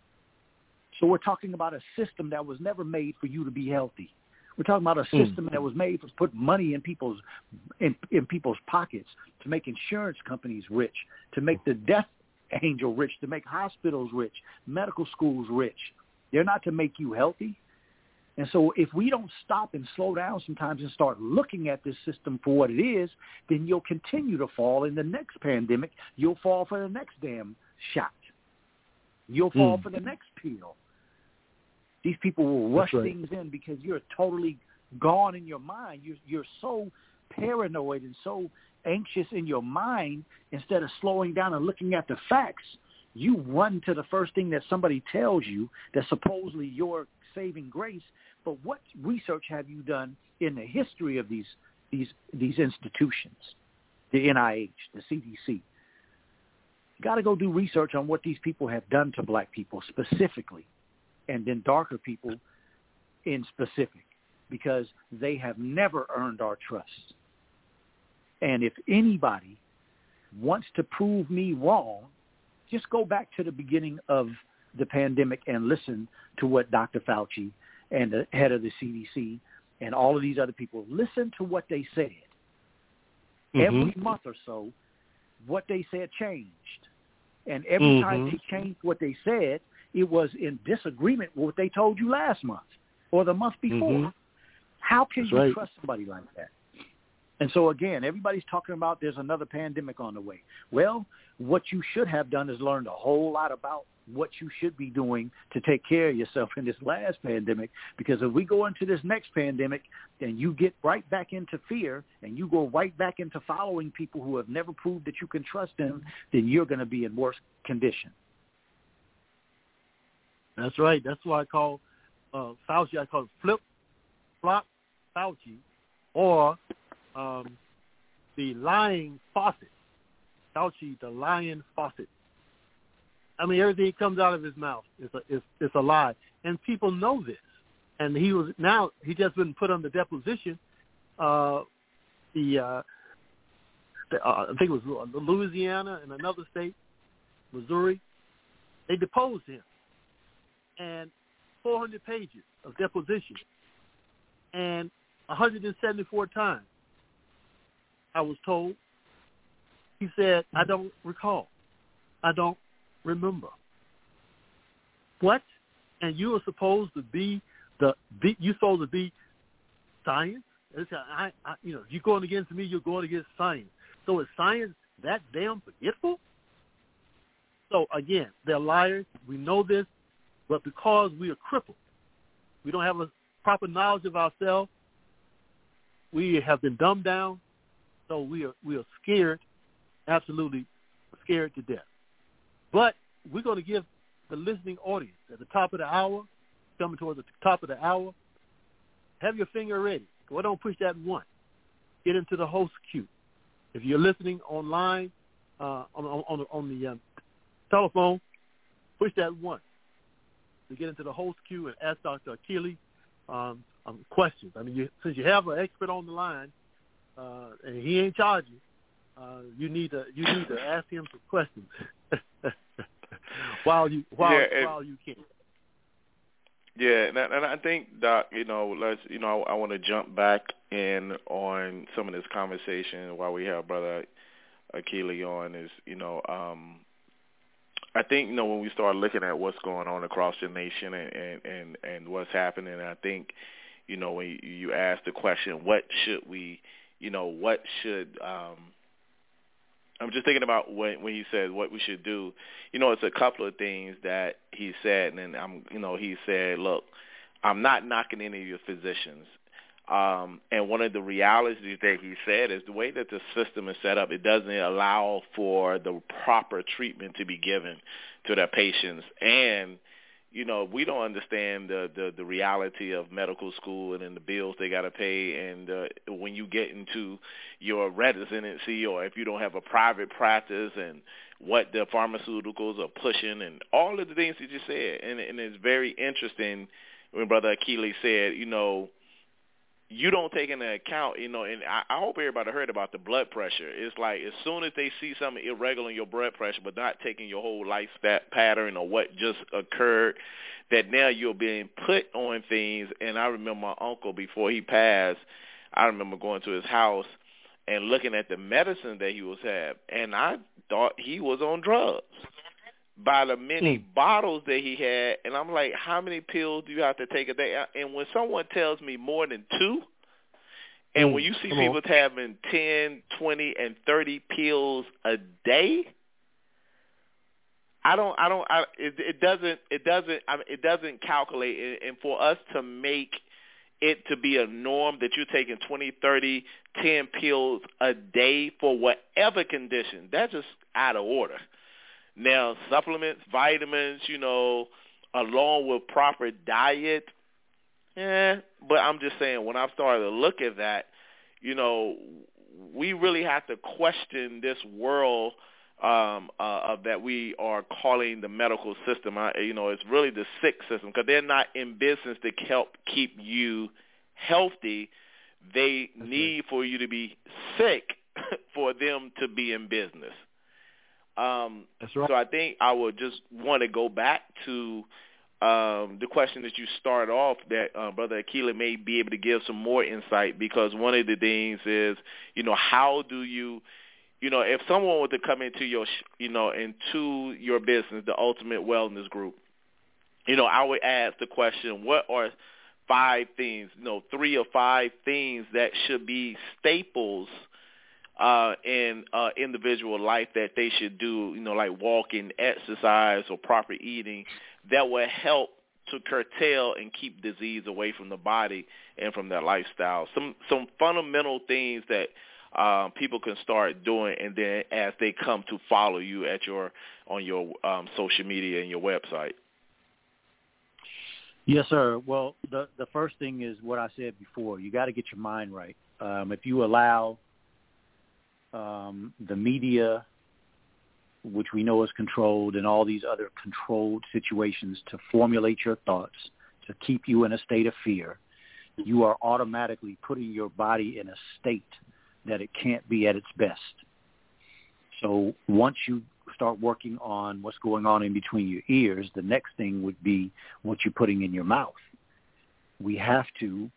So we're talking about a system that was never made for you to be healthy. We're talking about a system that was made to put money in people's pockets, to make insurance companies rich, to make the death angel rich, to make hospitals rich, medical schools rich. They're not to make you healthy. And so if we don't stop and slow down sometimes and start looking at this system for what it is, then you'll continue to fall. In the next pandemic, you'll fall for the next damn shot. You'll fall for the next pill. These people will rush right. things in because you're totally gone in your mind. You're so paranoid and so anxious in your mind. Instead of slowing down and looking at the facts, you run to the first thing that somebody tells you that's supposedly your saving grace. But what research have you done in the history of these institutions, the NIH, the CDC? You got to go do research on what these people have done to black people specifically, and then darker people in specific, because they have never earned our trust. And if anybody wants to prove me wrong, just go back to the beginning of the pandemic and listen to what Dr. Fauci and the head of the CDC and all of these other people, listen to what they said. Every month or so, what they said changed. And every time they changed what they said, it was in disagreement with what they told you last month or the month before. How can you trust somebody like that? And so, again, everybody's talking about there's another pandemic on the way. Well, what you should have done is learned a whole lot about what you should be doing to take care of yourself in this last pandemic, because if we go into this next pandemic and you get right back into fear and you go right back into following people who have never proved that you can trust them, then you're going to be in worse condition. That's right. That's why I call Fauci, I call it flip-flop Fauci, or the lying faucet. Fauci, the lying faucet. I mean, everything that comes out of his mouth is a lie, and people know this. And he just been put on the deposition. I think it was Louisiana and another state, Missouri. They deposed him, and 400 pages of deposition, and 174 times I was told. He said, "I don't recall. I don't remember." What? And you were supposed to be science? It's, if you're going against me, you're going against science. So is science that damn forgetful? So again, they're liars. We know this, but because we are crippled, we don't have a proper knowledge of ourselves. We have been dumbed down, so we are scared, absolutely scared to death. But we're going to give the listening audience at the top of the hour, coming towards the top of the hour, have your finger ready. Go, don't push that one. Get into the host queue. If you're listening online on the telephone, push that one to get into the host queue and ask Dr. Akili questions. I mean, since you have an expert on the line and he ain't charging, you need to ask him some questions while you can. Yeah, and I think, Doc, I want to jump back in on some of this conversation while we have Brother Akili on. Is I think when we start looking at what's going on across the nation and what's happening, I think when you ask the question, what should we, I'm just thinking about when he said what we should do. It's a couple of things that he said, and he said, look, I'm not knocking any of your physicians. And one of the realities that he said is the way that the system is set up, it doesn't allow for the proper treatment to be given to their patients. And we don't understand the reality of medical school and then the bills they got to pay. And when you get into your residency, or if you don't have a private practice, and what the pharmaceuticals are pushing, and all of the things you just said. And it's very interesting when Brother Akili said, you don't take into account, and I hope everybody heard about the blood pressure. It's like as soon as they see something irregular in your blood pressure, but not taking your whole life pattern or what just occurred, that now you're being put on things. And I remember my uncle, before he passed, I remember going to his house and looking at the medicine that he was having, and I thought he was on drugs by the many bottles that he had. And I'm like, how many pills do you have to take a day? And when someone tells me more than 2, and when you see people having 10, 20, and 30 pills a day, It doesn't calculate, and for us to make it to be a norm that you're taking 20, 30, 10 pills a day for whatever condition, that's just out of order. Now, supplements, vitamins, along with proper diet, but I'm just saying, when I've started to look at that, we really have to question this world that we are calling the medical system. It's really the sick system, because they're not in business to help keep you healthy. They need for you to be sick for them to be in business. That's right. So I think I would just want to go back to the question that you started off, that Brother Akili may be able to give some more insight, because one of the things is, how do you, if someone were to come into your, into your business, the Ultimate Wellness Group, I would ask the question, what are 5 things, 3 or 5 things that should be staples in individual life that they should do, like walking, exercise, or proper eating, that will help to curtail and keep disease away from the body and from their lifestyle. Some fundamental things that people can start doing, and then as they come to follow you on your social media and your website. Yes, sir. Well, the first thing is what I said before. You got to get your mind right. If you allow the media, which we know is controlled, and all these other controlled situations to formulate your thoughts, to keep you in a state of fear, you are automatically putting your body in a state that it can't be at its best. So once you start working on what's going on in between your ears, the next thing would be what you're putting in your mouth. We have to,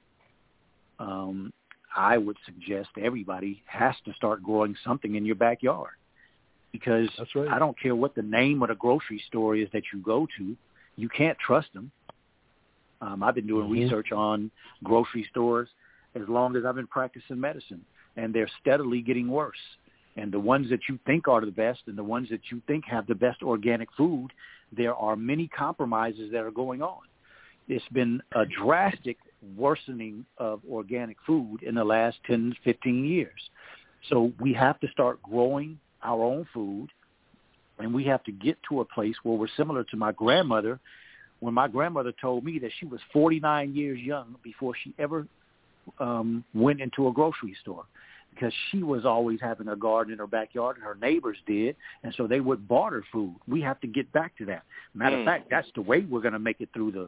I would suggest everybody has to start growing something in your backyard, because That's right. I don't care what the name of the grocery store is that you go to, you can't trust them. I've been doing research on grocery stores as long as I've been practicing medicine, and they're steadily getting worse. And the ones that you think are the best, and the ones that you think have the best organic food, there are many compromises that are going on. It's been a drastic worsening of organic food in the last 10, 15 years. So we have to start growing our own food, and we have to get to a place where we're similar to my grandmother, when my grandmother told me that she was 49 years young before she ever went into a grocery store, because she was always having a garden in her backyard, and her neighbors did, and so they would barter food. We have to get back to that. Matter of fact, that's the way we're going to make it through the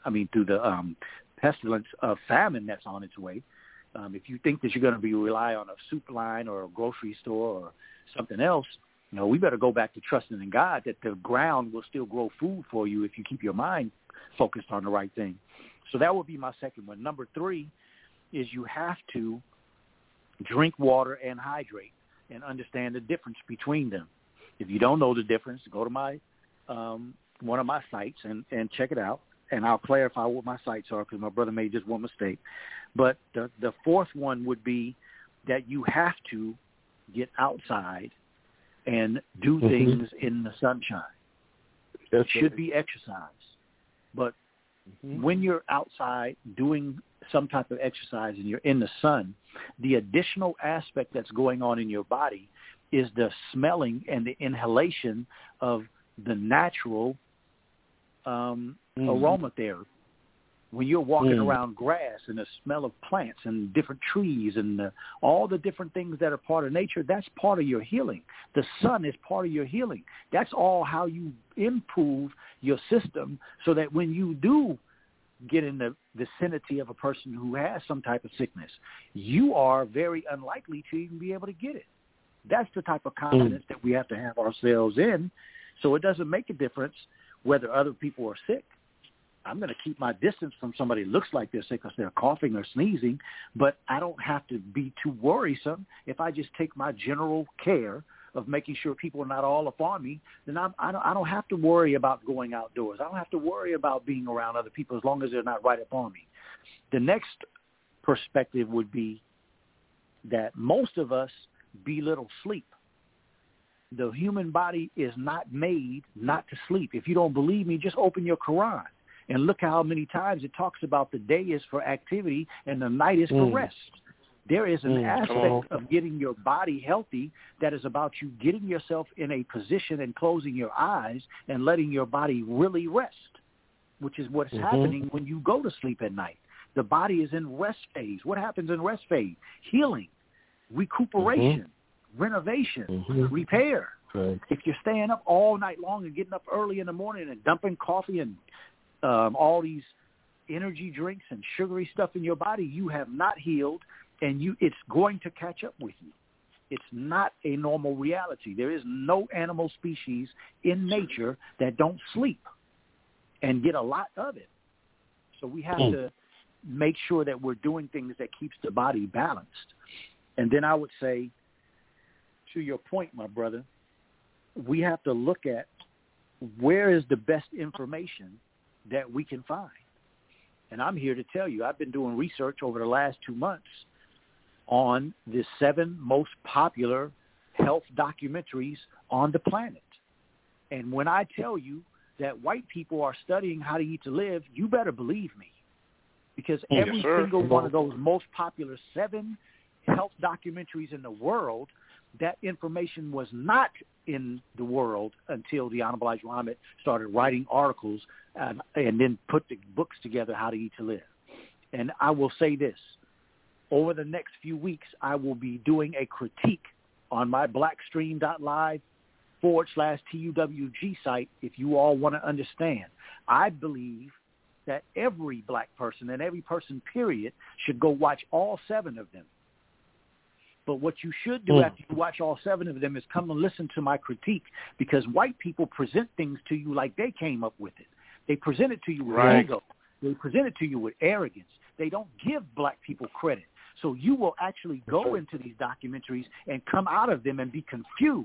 pestilence of famine that's on its way. If you think that you're going to rely on a soup line or a grocery store or something else, we better go back to trusting in God that the ground will still grow food for you if you keep your mind focused on the right thing. So that would be my second one. Number 3 is you have to drink water and hydrate and understand the difference between them. If you don't know the difference, go to my one of my sites and check it out, and I'll clarify what my sites are, because my brother made just one mistake. But the fourth one would be that you have to get outside and do things in the sunshine. It should be exercise. But when you're outside doing some type of exercise and you're in the sun, the additional aspect that's going on in your body is the smelling and the inhalation of the natural aromatherapy. When you're walking around grass and the smell of plants and different trees and all the different things that are part of nature, that's part of your healing. The sun is part of your healing. That's all how you improve your system, so that when you do get in the vicinity of a person who has some type of sickness, you are very unlikely to even be able to get it. That's the type of confidence that we have to have ourselves in. So it doesn't make a difference whether other people are sick. I'm going to keep my distance from somebody who looks like they're sick because they're coughing or sneezing, but I don't have to be too worrisome. If I just take my general care of making sure people are not all upon me, then I don't have to worry about going outdoors. I don't have to worry about being around other people as long as they're not right upon me. The next perspective would be that most of us belittle sleep. The human body is not made not to sleep. If you don't believe me, just open your Quran and look how many times it talks about the day is for activity and the night is for rest. There is an aspect of getting your body healthy that is about you getting yourself in a position and closing your eyes and letting your body really rest, which is what's happening when you go to sleep at night. The body is in rest phase. What happens in rest phase? Healing, recuperation, renovation, repair. Right. If you're staying up all night long and getting up early in the morning and dumping coffee and all these energy drinks and sugary stuff in your body, you have not healed, and it's going to catch up with you. It's not a normal reality. There is no animal species in nature that don't sleep and get a lot of it. So we have to make sure that we're doing things that keeps the body balanced. And then I would say, to your point, my brother, we have to look at where is the best information that we can find. And I'm here to tell you, I've been doing research over the last 2 months on the 7 most popular health documentaries on the planet. And when I tell you that white people are studying how to eat to live, you better believe me. Because every single one of those most popular 7 health documentaries in the world, that information was not in the world until the Honorable Elijah Muhammad started writing articles and then put the books together, How to Eat to Live. And I will say this, over the next few weeks, I will be doing a critique on my blackstream.live/TUWG site if you all want to understand. I believe that every black person and every person, period, should go watch all 7 of them. But what you should do after you watch all 7 of them is come and listen to my critique, because white people present things to you like they came up with it. They present it to you with ego. They present it to you with arrogance. They don't give black people credit. So you will actually go into these documentaries and come out of them and be confused.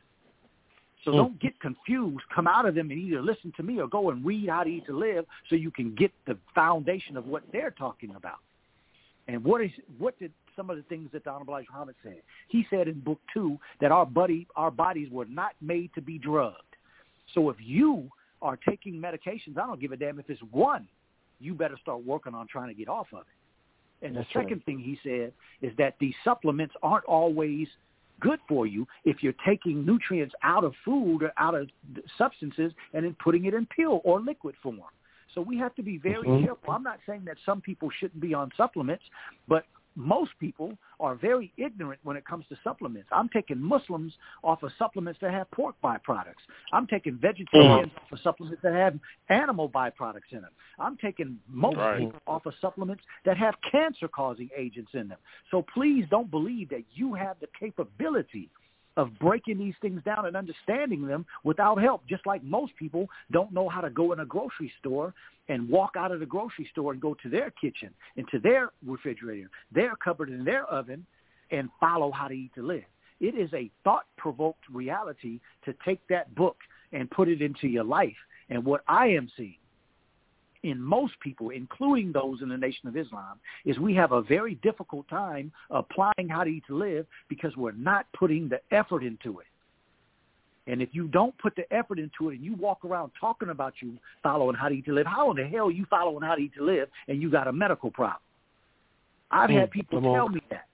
So don't get confused. Come out of them and either listen to me or go and read How to Eat to Live so you can get the foundation of what they're talking about. And what did some of the things that the Honorable Elijah Muhammad said? He said in Book 2 that our bodies were not made to be drugged. So if you are taking medications, I don't give a damn if it's 1, you better start working on trying to get off of it. And the second thing he said is that these supplements aren't always good for you if you're taking nutrients out of food or out of substances and then putting it in pill or liquid form. So we have to be very careful. I'm not saying that some people shouldn't be on supplements, but most people are very ignorant when it comes to supplements. I'm taking Muslims off of supplements that have pork byproducts. I'm taking vegetarians off of supplements that have animal byproducts in them. I'm taking most people off of supplements that have cancer-causing agents in them. So please don't believe that you have the capability of breaking these things down and understanding them without help, just like most people don't know how to go in a grocery store and walk out of the grocery store and go to their kitchen and to their refrigerator, their cupboard and their oven and follow How to Eat to Live. It is a thought-provoked reality to take that book and put it into your life. And what I am seeing in most people, including those in the Nation of Islam, is we have a very difficult time applying How to Eat to Live because we're not putting the effort into it. And if you don't put the effort into it and you walk around talking about you following How to Eat to Live, how in the hell are you following How to Eat to Live and you got a medical problem? I've had people tell me that.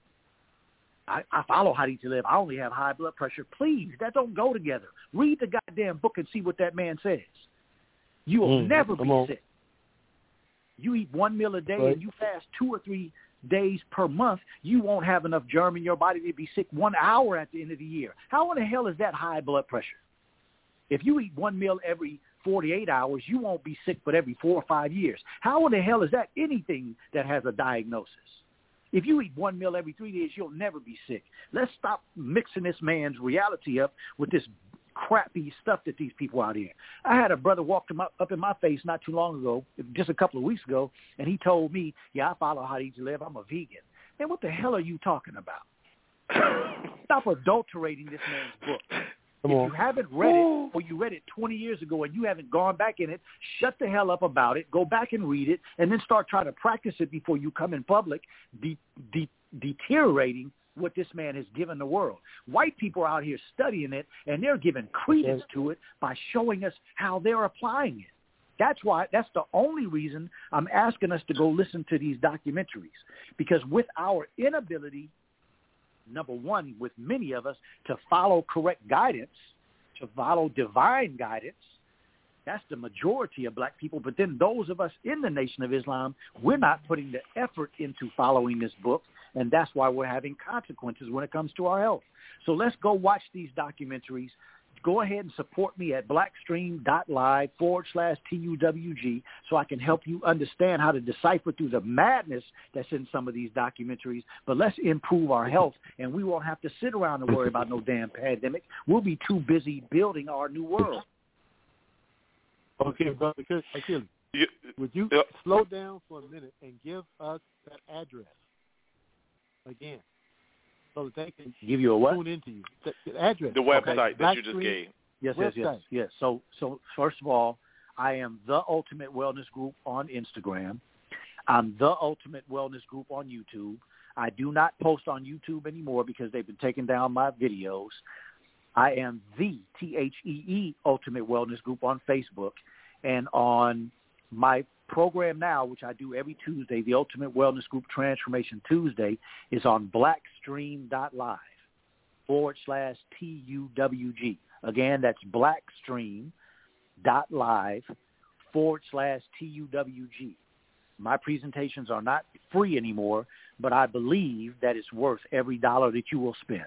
I follow How to Eat to Live. I only have high blood pressure. Please, that don't go together. Read the goddamn book and see what that man says. You will never be sick. You eat 1 meal a day and you fast 2 or 3 days per month, you won't have enough germ in your body to be sick 1 hour at the end of the year. How in the hell is that high blood pressure? If you eat 1 meal every 48 hours, you won't be sick but every 4 or 5 years. How in the hell is that anything that has a diagnosis? If you eat 1 meal every 3 days, you'll never be sick. Let's stop mixing this man's reality up with this crappy stuff that these people out here. I had a brother walk up in my face not too long ago, just a couple of weeks ago, and he told me, I follow How to Eat to Live. I'm a vegan. Man, what the hell are you talking about? Stop adulterating this man's book. If you haven't read it, or you read it 20 years ago and you haven't gone back in it, shut the hell up about it, go back and read it, and then start trying to practice it before you come in public, deteriorating what this man has given the world. White people are out here studying it, and they're giving credence to it by showing us how they're applying it. That's the only reason I'm asking us to go listen to these documentaries, because with our inability, number one, with many of us, to follow correct guidance, to follow divine guidance, that's the majority of black people. But then those of us in the Nation of Islam, we're not putting the effort into following this book, and that's why we're having consequences when it comes to our health. So let's go watch these documentaries. Go ahead and support me at blackstream.live/TUWG so I can help you understand how to decipher through the madness that's in some of these documentaries. But let's improve our health, and we won't have to sit around and worry about no damn pandemic. We'll be too busy building our new world. Okay, Brother Achilles, would you slow down for a minute and give us that address again so that they can give you a what? Tune into you. The address. The website that you just gave. Yes. So first of all, I am The Ultimate Wellness Group on Instagram. I'm The Ultimate Wellness Group on YouTube. I do not post on YouTube anymore because they've been taking down my videos. I am the THEE Ultimate Wellness Group on Facebook, and on my program now, which I do every Tuesday, the Ultimate Wellness Group Transformation Tuesday, is on blackstream.live/TUWG. Again, that's blackstream.live/TUWG. My presentations are not free anymore, but I believe that it's worth every dollar that you will spend.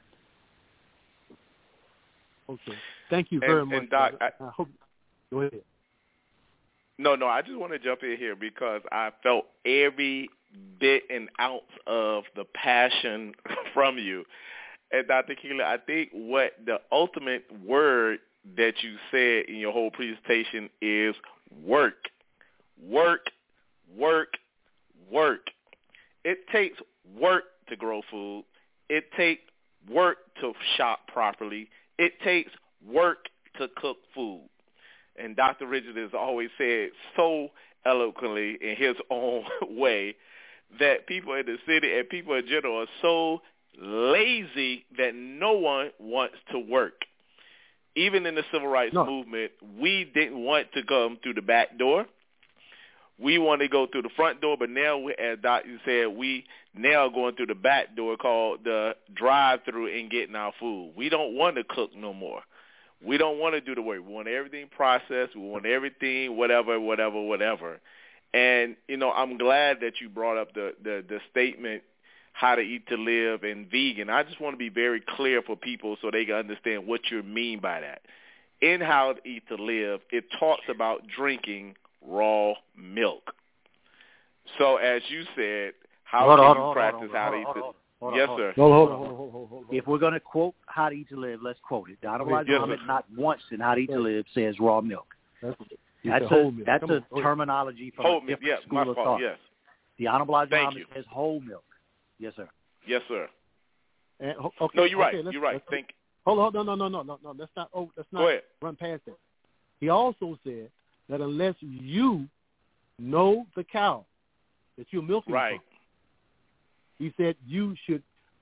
Okay. Thank you very much. And Doc, I hope. Go ahead. No, I just want to jump in here because I felt every bit and ounce of the passion from you. And Dr. Keeler, I think what the ultimate word that you said in your whole presentation is work. Work, work, work. It takes work to grow food. It takes work to shop properly. It takes work to cook food. And Dr. Richard has always said so eloquently in his own way that people in the city and people in general are so lazy that no one wants to work. Even in the civil rights movement, we didn't want to come through the back door. We want to go through the front door, but now, as Dr. said, we now going through the back door called the drive-through and getting our food. We don't want to cook no more. We don't want to do the work. We want everything processed. We want everything, whatever. And, I'm glad that you brought up the statement, how to eat to live, and vegan. I just want to be very clear for people so they can understand what you mean by that. In How to Eat to Live, it talks about drinking raw milk. So as you said, how can you practice how to eat to live? Yes, sir. Hold on. If we're going to quote How to Eat to Live, let's quote it. Dr. Muhammad not once in How to Eat to Live says raw milk. That's a terminology from a different school of thought. Yes. The Honorable Elijah Muhammad says whole milk. Yes, sir. Yes, sir. And, no, you're right. You're right. Hold on. No. Let's not run past that. He also said that unless you know the cow that you're milking from, he said you should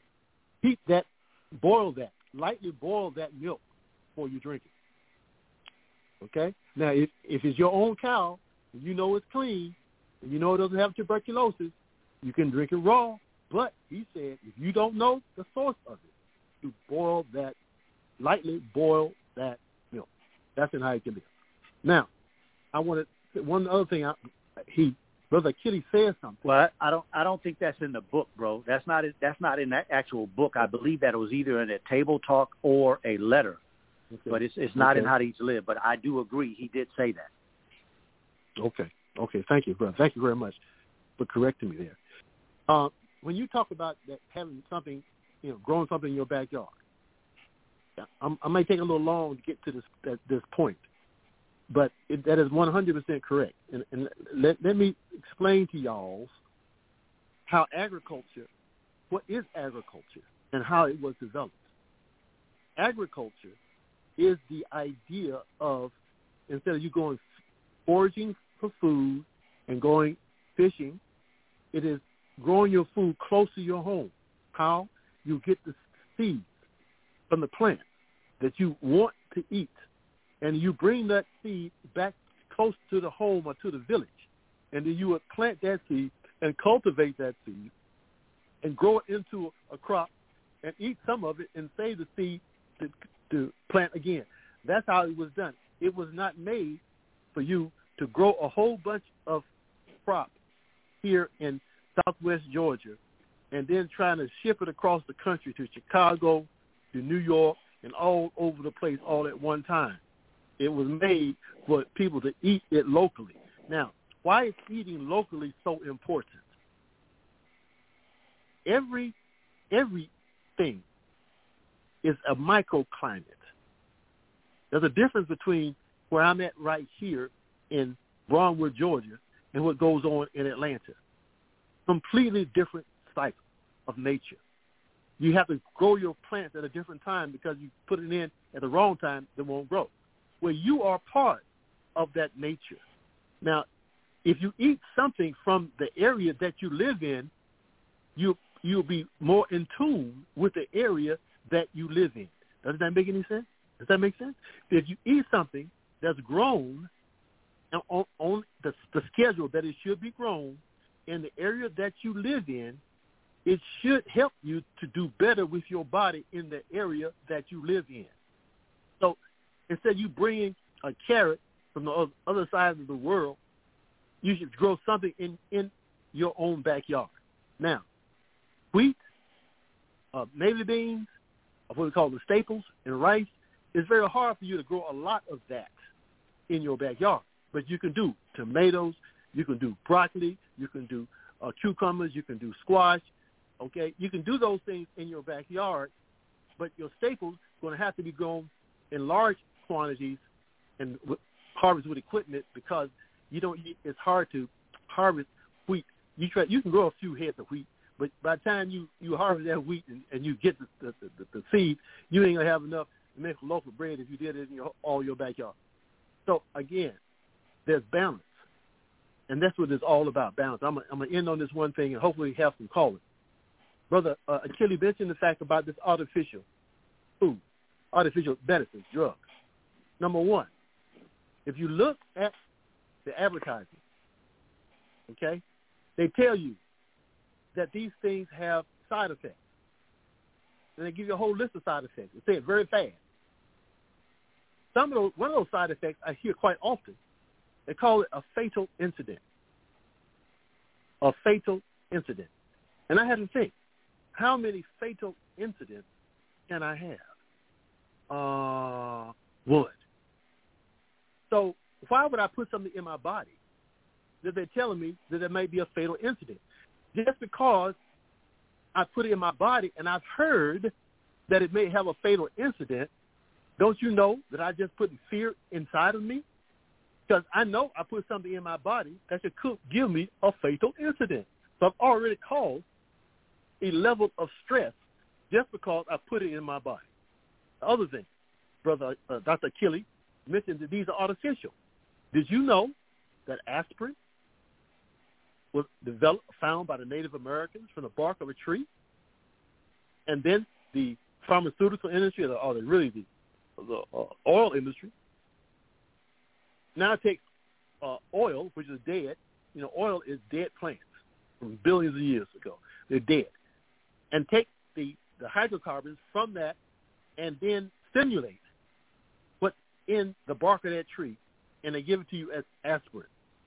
lightly boil that milk before you drink it. Okay? Now, if it's your own cow, and you know it's clean, and you know it doesn't have tuberculosis, you can drink it raw. But he said if you don't know the source of it, you lightly boil that milk. That's in How to Eat to Live. Now, I want to one other thing. Brother Achilles said something. Well, I don't think that's in the book, bro. That's not in that actual book. I believe that it was either in a table talk or a letter, but it's not in How to Eat to Live. But I do agree, he did say that. Okay. Thank you, brother. Thank you very much for correcting me there. When you talk about that having something, growing something in your backyard, I may take a little long to get to this point. But that is 100% correct. And let me explain to y'all how what is agriculture and how it was developed. Agriculture is the idea of, instead of you going foraging for food and going fishing, it is growing your food close to your home. How? you get the seeds from the plant that you want to eat, and you bring that seed back close to the home or to the village, and then you would plant that seed and cultivate that seed and grow it into a crop and eat some of it and save the seed to plant again. That's how it was done. It was not made for you to grow a whole bunch of crops here in southwest Georgia and then trying to ship it across the country to Chicago, to New York, and all over the place all at one time. It was made for people to eat it locally. Now, why is eating locally so important? Everything is a microclimate. There's a difference between where I'm at right here in Brownwood, Georgia, and what goes on in Atlanta. Completely different cycle of nature. You have to grow your plants at a different time because you put it in at the wrong time, they won't grow. Well, you are part of that nature. Now, if you eat something from the area that you live in, you'll be more in tune with the area that you live in. Does that make any sense? Does that make sense? If you eat something that's grown on the schedule that it should be grown in the area that you live in, it should help you to do better with your body in the area that you live in. So instead of you bringing a carrot from the other side of the world, you should grow something in your own backyard. Now, wheat, navy beans, what we call the staples, and rice, it's very hard for you to grow a lot of that in your backyard. But you can do tomatoes, you can do broccoli, you can do cucumbers, you can do squash, okay? You can do those things in your backyard, but your staples are going to have to be grown in large quantities and harvest with equipment because it's hard to harvest wheat. You can grow a few heads of wheat, but by the time you harvest that wheat and you get the seed, you ain't going to have enough to make a loaf of bread if you did it in all your backyard. So, again, there's balance, and that's what it's all about, balance. I'm going to end on this one thing and hopefully have some callers. Brother Achille mentioned the fact about this artificial food, artificial medicines, drugs. Number one, if you look at the advertising, okay, they tell you that these things have side effects. And they give you a whole list of side effects. They say it very fast. One of those side effects I hear quite often. They call it a fatal incident. A fatal incident. And I had to think, how many fatal incidents can I have? One. So why would I put something in my body that they're telling me that there may be a fatal incident? Just because I put it in my body and I've heard that it may have a fatal incident, don't you know that I just put fear inside of me? Because I know I put something in my body that could give me a fatal incident. So I've already caused a level of stress just because I put it in my body. The other thing, Brother Dr. Achille mentioned that these are artificial. Did you know that aspirin was found by the Native Americans from the bark of a tree? And then the pharmaceutical industry, or really the oil industry, now takes oil, which is dead. Oil is dead plants from billions of years ago. They're dead. And take the hydrocarbons from that and then stimulate what's in the bark of that tree, and they give it to you as aspirin.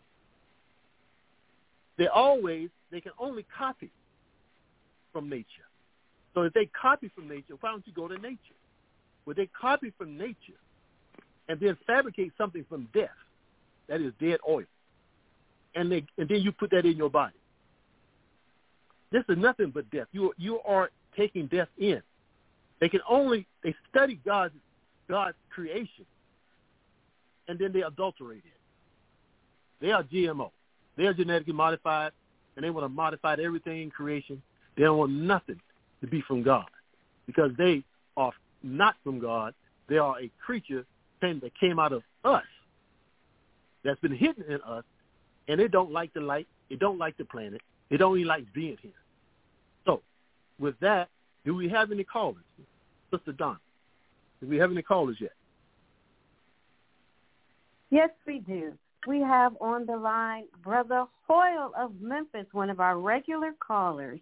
They can only copy from nature. So if they copy from nature, why don't you go to nature? Well, they copy from nature and then fabricate something from death, that is dead oil, and then you put that in your body. This is nothing but death. You are taking death in. They study God's creation, and then they adulterate it. They are GMO. They are genetically modified, and they want to modify everything in creation. They don't want nothing to be from God because they are not from God. They are a creature that came out of us that's been hidden in us, and they don't like the light. They don't like the planet. They don't even like being here. So with that, Do we have any callers? Sister Donna, do we have any callers yet? Yes, we do. We have on the line Brother Hoyle of Memphis, one of our regular callers.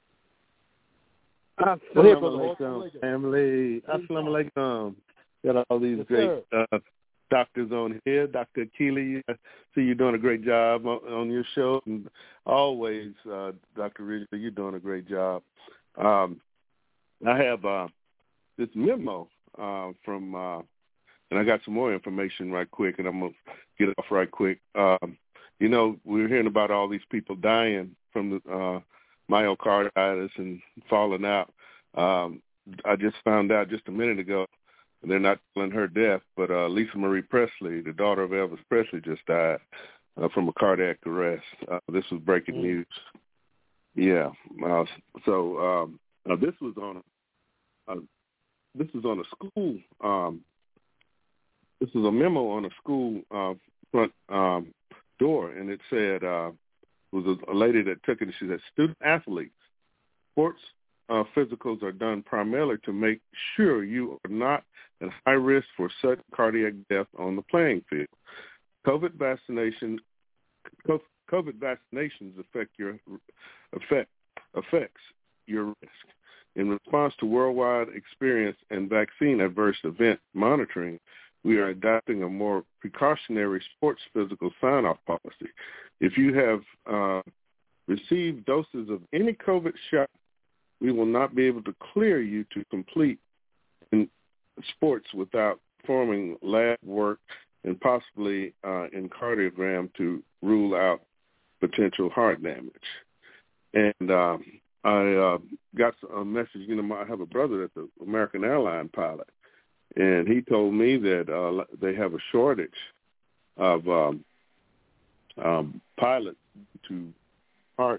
Assalamu alaikum, family. Assalamu alaikum. Got all these great doctors on here. Dr. Akili, I see you're doing a great job on your show. And always, Dr. Ridgely, you're doing a great job. I have this memo from, and I got some more information right quick, and I'm going to get off right quick. You know, we're hearing about all these people dying from the myocarditis and falling out. I just found out just a minute ago, they're not telling her death, but Lisa Marie Presley, the daughter of Elvis Presley, just died from a cardiac arrest. This was breaking news. Yeah. So this was on a school. This was a memo on a school front door, and it said it was a lady that took it. And she said, "Student athletes, sports physicals are done primarily to make sure you are not at high risk for sudden cardiac death on the playing field. COVID vaccinations affects your risk. In response to worldwide experience and vaccine adverse event monitoring, we are adopting a more precautionary sports physical sign-off policy. If you have received doses of any COVID shot, we will not be able to clear you to complete in sports without performing lab work and possibly in cardiogram to rule out potential heart damage." And I got a message. You know, I have a brother that's an American airline pilot, and he told me that they have a shortage of pilots to heart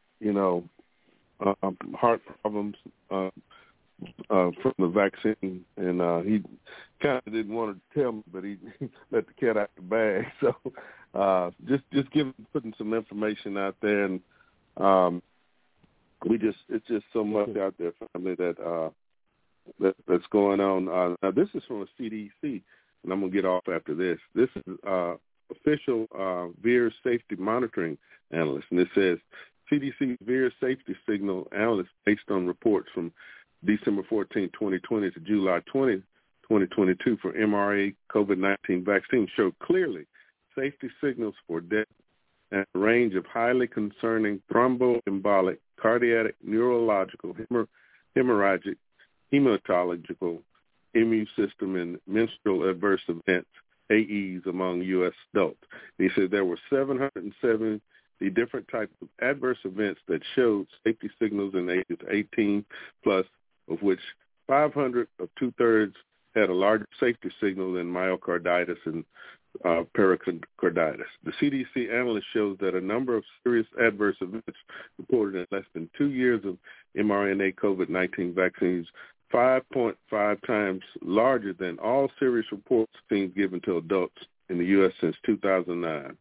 problems from the vaccine, and he kind of didn't want to tell me, but he let the cat out the bag. So just putting some information out there, and it's just so much out there, family, that's going on. Now this is from a CDC, and I'm gonna get off after this. This is official VIR safety monitoring analyst, and it says CDC VIR safety signal analyst based on reports from December 14, 2020 to July 20, 2022 for mRNA COVID-19 vaccine showed clearly safety signals for death and a range of highly concerning thromboembolic, cardiac, neurological, hemorrhagic, hematological, immune system, and menstrual adverse events, AEs, among U.S. adults. He said there were 770 different types of adverse events that showed safety signals in ages 18 plus, of which 500 of two-thirds had a larger safety signal than myocarditis and pericarditis. The CDC analyst shows that a number of serious adverse events reported in less than 2 years of mRNA COVID-19 vaccines, 5.5 times larger than all serious reports seen given to adults in the U.S. since 2009,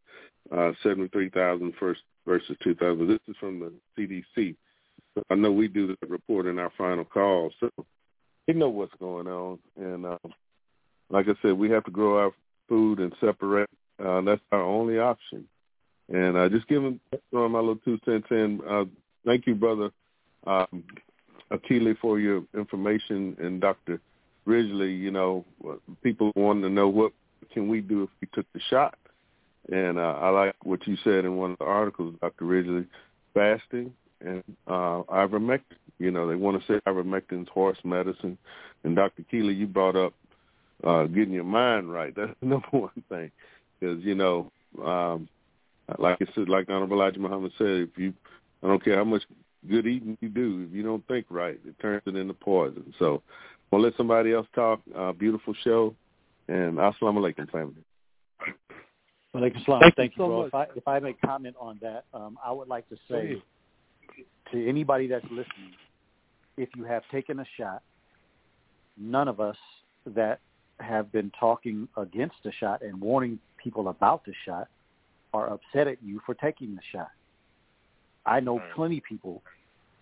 73,000 versus 2,000. This is from the CDC. I know we do the report in our final call, so we know what's going on. And like I said, we have to grow our food and separate. That's our only option. And just throwing my little 2 cents in. Thank you, Brother Akili, for your information, and Dr. Ridgely. You know, people wanting to know what can we do if we took the shot. And I like what you said in one of the articles, Dr. Ridgely, fasting and ivermectin. You know, they want to say ivermectin's horse medicine. And Dr. Keeley, you brought up getting your mind right. That's the number one thing. Because, you know, like I said, like Honorable Elijah Muhammad said, I don't care how much good eating you do, if you don't think right, it turns it into poison. So I'll let somebody else talk. Beautiful show. And assalamu alaikum, family. Walaikum salam. Thank you, bro. If I may comment on that, I would like to say to anybody that's listening, if you have taken a shot, none of us that have been talking against the shot and warning people about the shot are upset at you for taking the shot. I know plenty of people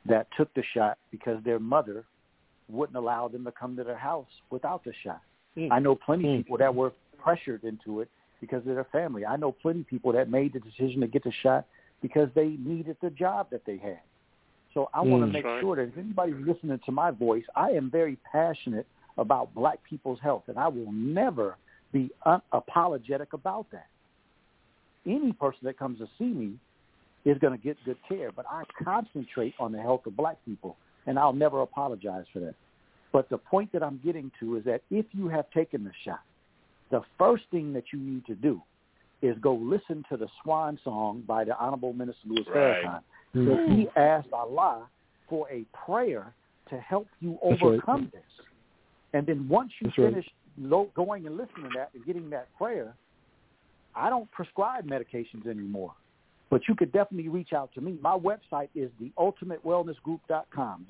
that took the shot because their mother wouldn't allow them to come to their house without the shot. I know plenty of people that were pressured into it because of their family. I know plenty of people that made the decision to get the shot because they needed the job that they had. So I want to make sure that if anybody's listening to my voice, I am very passionate about black people's health, and I will never be unapologetic about that. Any person that comes to see me is going to get good care, but I concentrate on the health of black people, and I'll never apologize for that. But the point that I'm getting to is that if you have taken the shot, the first thing that you need to do is go listen to the Swan Song by the Honorable Minister Louis Farrakhan. So he asked Allah for a prayer to help you overcome this. And then once you finish going and listening to that and getting that prayer, I don't prescribe medications anymore. But you could definitely reach out to me. My website is theultimatewellnessgroup.com,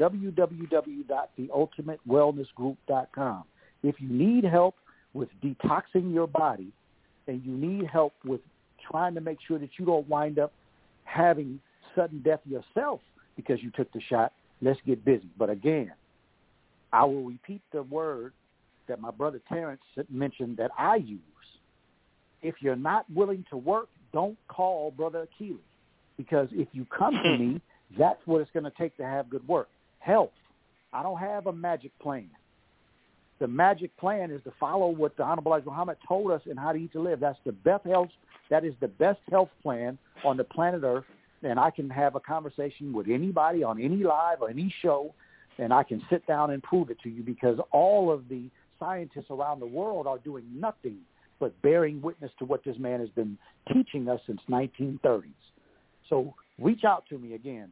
www.theultimatewellnessgroup.com. If you need help with detoxing your body and you need help with trying to make sure that you don't wind up having sudden death yourself because you took the shot, let's get busy. But again, I will repeat the word that my brother Terrence mentioned that I use. If you're not willing to work, don't call Brother Akili, because if you come to me, that's what it's going to take to have good work. Health. I don't have a magic plan. The magic plan is to follow what the Honorable Elijah Muhammad told us and how to eat to live. That's the best health. That is the best health plan on the planet Earth. And I can have a conversation with anybody on any live or any show, and I can sit down and prove it to you, because all of the scientists around the world are doing nothing but bearing witness to what this man has been teaching us since 1930s. So reach out to me again,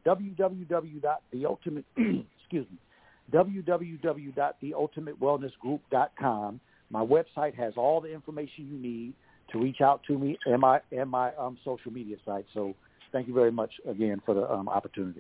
www.theultimatewellnessgroup.com. My website has all the information you need to reach out to me and my social media site. So thank you very much again for the opportunity.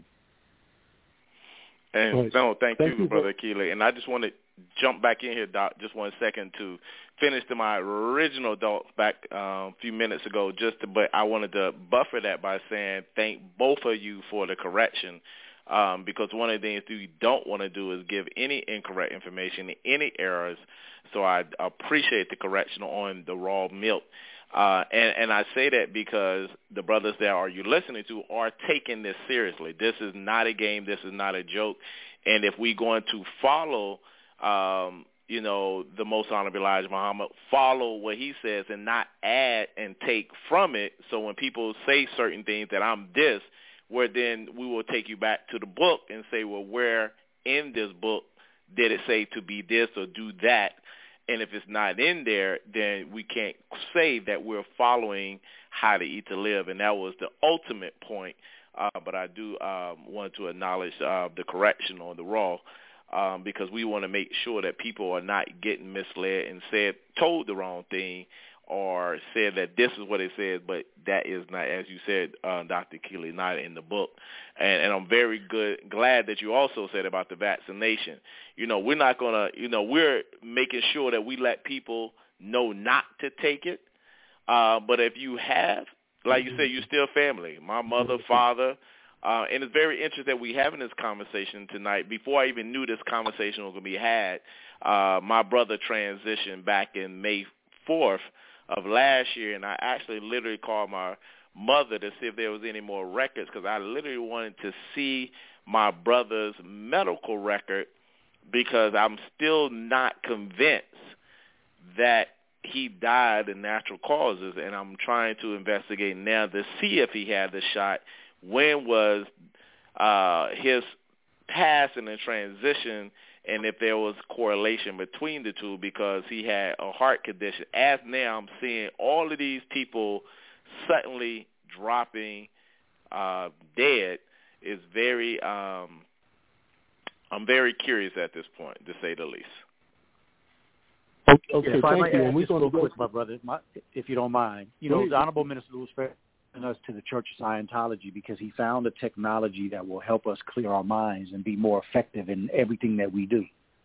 And no, thank you, Brother Akili. And I just want to jump back in here, Doc, just 1 second to finish to my original thoughts back a few minutes ago. But I wanted to buffer that by saying thank both of you for the correction, because one of the things you don't want to do is give any incorrect information, any errors. So I appreciate the correction on the raw milk. And I say that because the brothers that you listening to are taking this seriously. This is not a game. This is not a joke. And if we're going to follow, the Most Honorable Elijah Muhammad, follow what he says and not add and take from it. So when people say certain things that I'm this, where then we will take you back to the book and say, well, where in this book did it say to be this or do that? And if it's not in there, then we can't say that we're following how to eat to live. And that was the ultimate point. But I do want to acknowledge the correction on the raw, because we want to make sure that people are not getting misled and told the wrong thing, or said that this is what it says, but that is not, as you said, Dr. Keeley, not in the book. And I'm very glad that you also said about the vaccination. We're not going to, we're making sure that we let people know not to take it. But if you have, like you said, you're still family. My mother, father, and it's very interesting that we're having this conversation tonight. Before I even knew this conversation was going to be had, my brother transitioned back in May 4th of last year, and I actually literally called my mother to see if there was any more records, because I literally wanted to see my brother's medical record, because I'm still not convinced that he died in natural causes, and I'm trying to investigate now to see if he had the shot. When was his passing and transition, and if there was correlation between the two, because he had a heart condition. As now I'm seeing all of these people suddenly dropping dead is very, I'm very curious at this point, to say the least. Okay, if I might add just real quick, my brother, if you don't mind. The Honorable Minister Louis Farrakhan us to the Church of Scientology because he found a technology that will help us clear our minds and be more effective in everything that we do.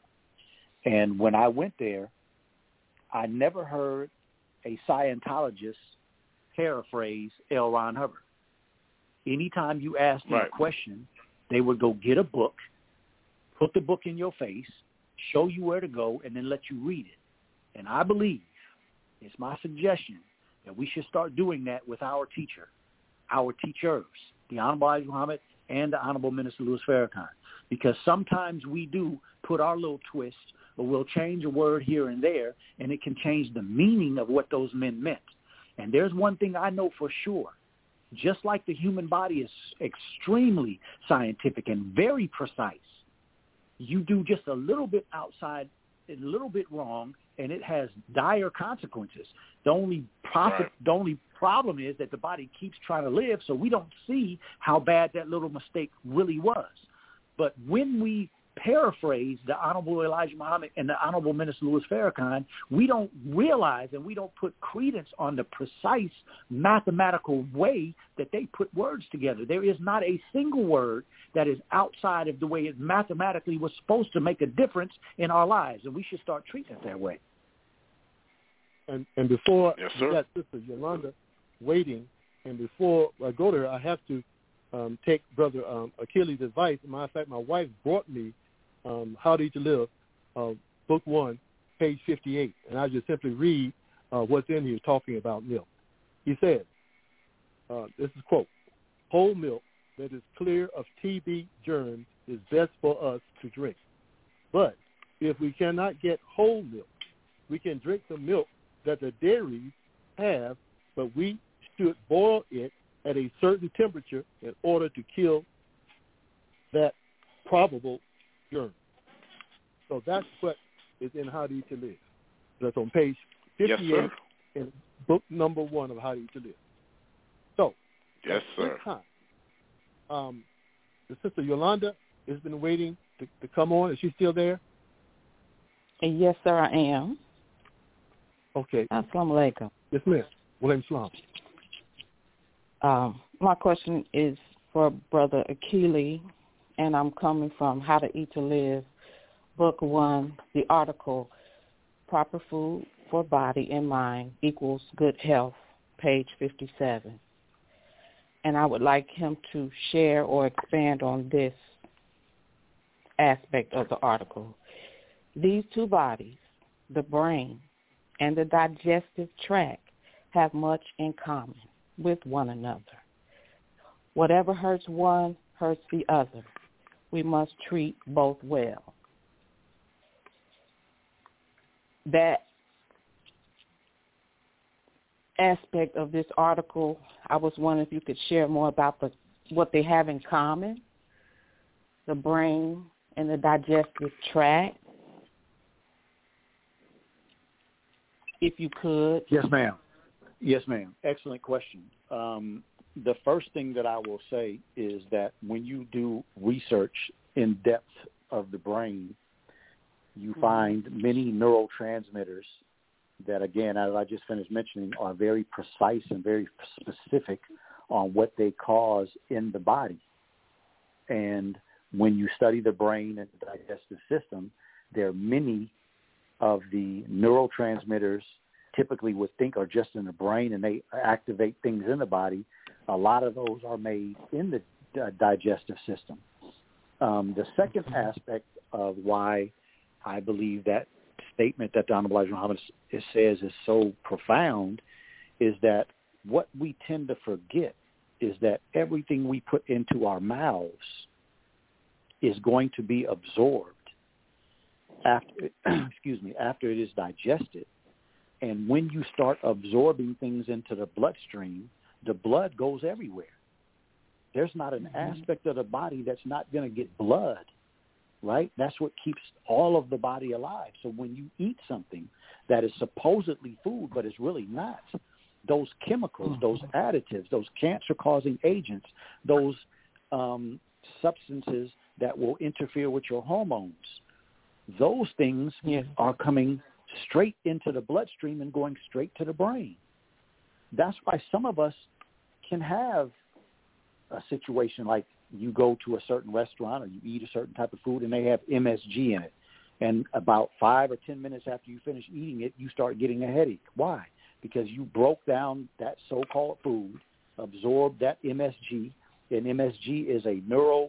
And when I went there, I never heard a Scientologist paraphrase L. Ron Hubbard. Anytime you asked me a question, They would go get a book, put the book in your face, show you where to go, and then let you read it. And I believe, it's my suggestion, that we should start doing that with our teacher, our teachers, the Honorable Elijah Muhammad and the Honorable Minister Louis Farrakhan. Because sometimes we do put our little twist, or we'll change a word here and there, and it can change the meaning of what those men meant. And there's one thing I know for sure. Just like the human body is extremely scientific and very precise, you do just a little bit outside, a little bit wrong, and it has dire consequences. The only problem is that the body keeps trying to live, so we don't see how bad that little mistake really was. But when we paraphrase the Honorable Elijah Muhammad and the Honorable Minister Louis Farrakhan, we don't realize and we don't put credence on the precise mathematical way that they put words together. There is not a single word that is outside of the way it mathematically was supposed to make a difference in our lives, and we should start treating it that way. And before yes, we got Sister Yolanda waiting, and before I go there, I have to take Brother Achilles' advice. As a matter of fact, my wife brought me How to Eat to Live, Book 1, page 58, and I just simply read what's in here talking about milk. He said, this is quote, "Whole milk that is clear of TB germs is best for us to drink. But if we cannot get whole milk, we can drink the milk that the dairies have, but we should boil it at a certain temperature in order to kill that probable germ." So that's what is in How to Eat to Live. That's on page 58 in book number 1 of How to Eat to Live. So, yes, sir. This time, the Sister Yolanda has been waiting to come on. Is she still there? Yes, sir, I am. Okay. Assalamu alaikum. Yes, ma'am. Walaikum salam. My question is for Brother Achilles, and I'm coming from How to Eat to Live, Book 1, the article, Proper Food for Body and Mind Equals Good Health, page 57. And I would like him to share or expand on this aspect of the article. These two bodies, the brain and the digestive tract, have much in common with one another. Whatever hurts one hurts the other. We must treat both well. That aspect of this article, I was wondering if you could share more about what they have in common, the brain and the digestive tract, if you could. Yes, ma'am. Yes, ma'am. Excellent question. The first thing that I will say is that when you do research in depth of the brain, you find many neurotransmitters that, again, as I just finished mentioning, are very precise and very specific on what they cause in the body. And when you study the brain and the digestive system, there are many of the neurotransmitters typically would think are just in the brain and they activate things in the body. A lot of those are made in the digestive system. The second aspect of why I believe that statement that the Honorable Elijah Muhammad says is so profound is that what we tend to forget is that everything we put into our mouths is going to be absorbed after it is digested. And when you start absorbing things into the bloodstream, the blood goes everywhere. There's not an aspect of the body that's not going to get blood, right? That's what keeps all of the body alive. So when you eat something that is supposedly food but is really not, those chemicals, those additives, those cancer-causing agents, those substances that will interfere with your hormones, those things are coming straight into the bloodstream and going straight to the brain. That's why some of us can have a situation like you go to a certain restaurant or you eat a certain type of food and they have MSG in it. And about 5 or 10 minutes after you finish eating it, you start getting a headache. Why? Because you broke down that so-called food, absorbed that MSG, and MSG is a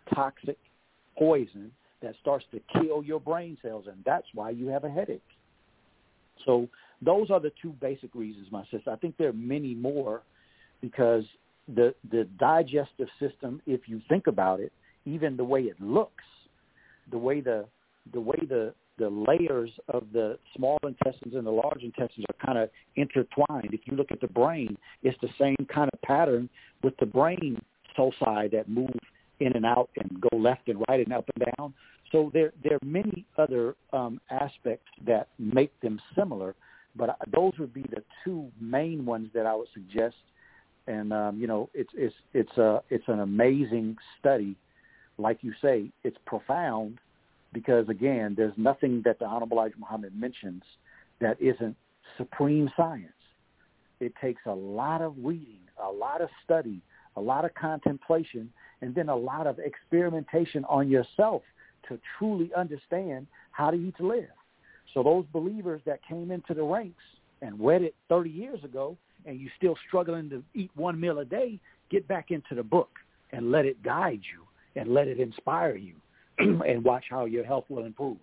toxic poison that starts to kill your brain cells, and that's why you have a headache. So those are the two basic reasons, my sister. I think there are many more, because the digestive system, if you think about it, even the way it looks, the way the layers of the small intestines and the large intestines are kind of intertwined. If you look at the brain, it's the same kind of pattern with the brain foci that move in and out and go left and right and up and down. So there are many other aspects that make them similar, but those would be the two main ones that I would suggest. And it's an amazing study, like you say. It's profound because, again, there's nothing that the Honorable Elijah Muhammad mentions that isn't supreme science. It takes a lot of reading, a lot of study, a lot of contemplation, and then a lot of experimentation on yourself to truly understand how to eat to live. So those believers that came into the ranks and read it 30 years ago, and you're still struggling to eat one meal a day, get back into the book and let it guide you and let it inspire you and watch how your health will improve.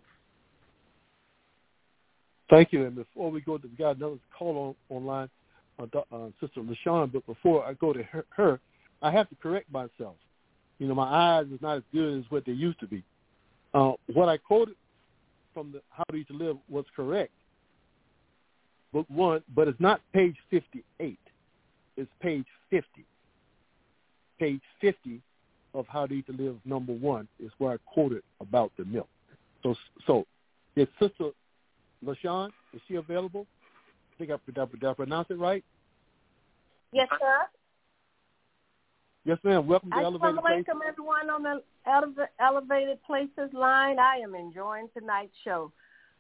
Thank you. And before we go, we got another call online, Sister LaShawn, but before I go to her, I have to correct myself. My eyes is not as good as what they used to be. What I quoted from the How to Eat to Live was correct, book 1, but it's not page 58. It's page 50. Page 50 of How to Eat to Live, number 1, is where I quoted about the milk. So is Sister LaShawn, is she available? I think did I pronounce it right? Yes, sir. Yes, ma'am. Welcome to Elevated Places. Welcome, everyone on the Elevated Places line. I am enjoying tonight's show.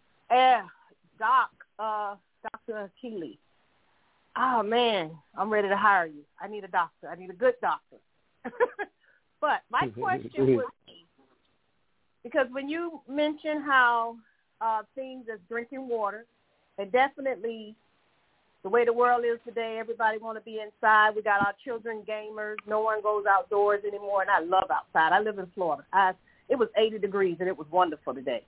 Dr. Akili. Oh, man, I'm ready to hire you. I need a doctor. I need a good doctor. But my question would be, because when you mention how things as drinking water, and definitely the way the world is today, everybody want to be inside. We got our children gamers. No one goes outdoors anymore, and I love outside. I live in Florida. It was 80 degrees, and it was wonderful today.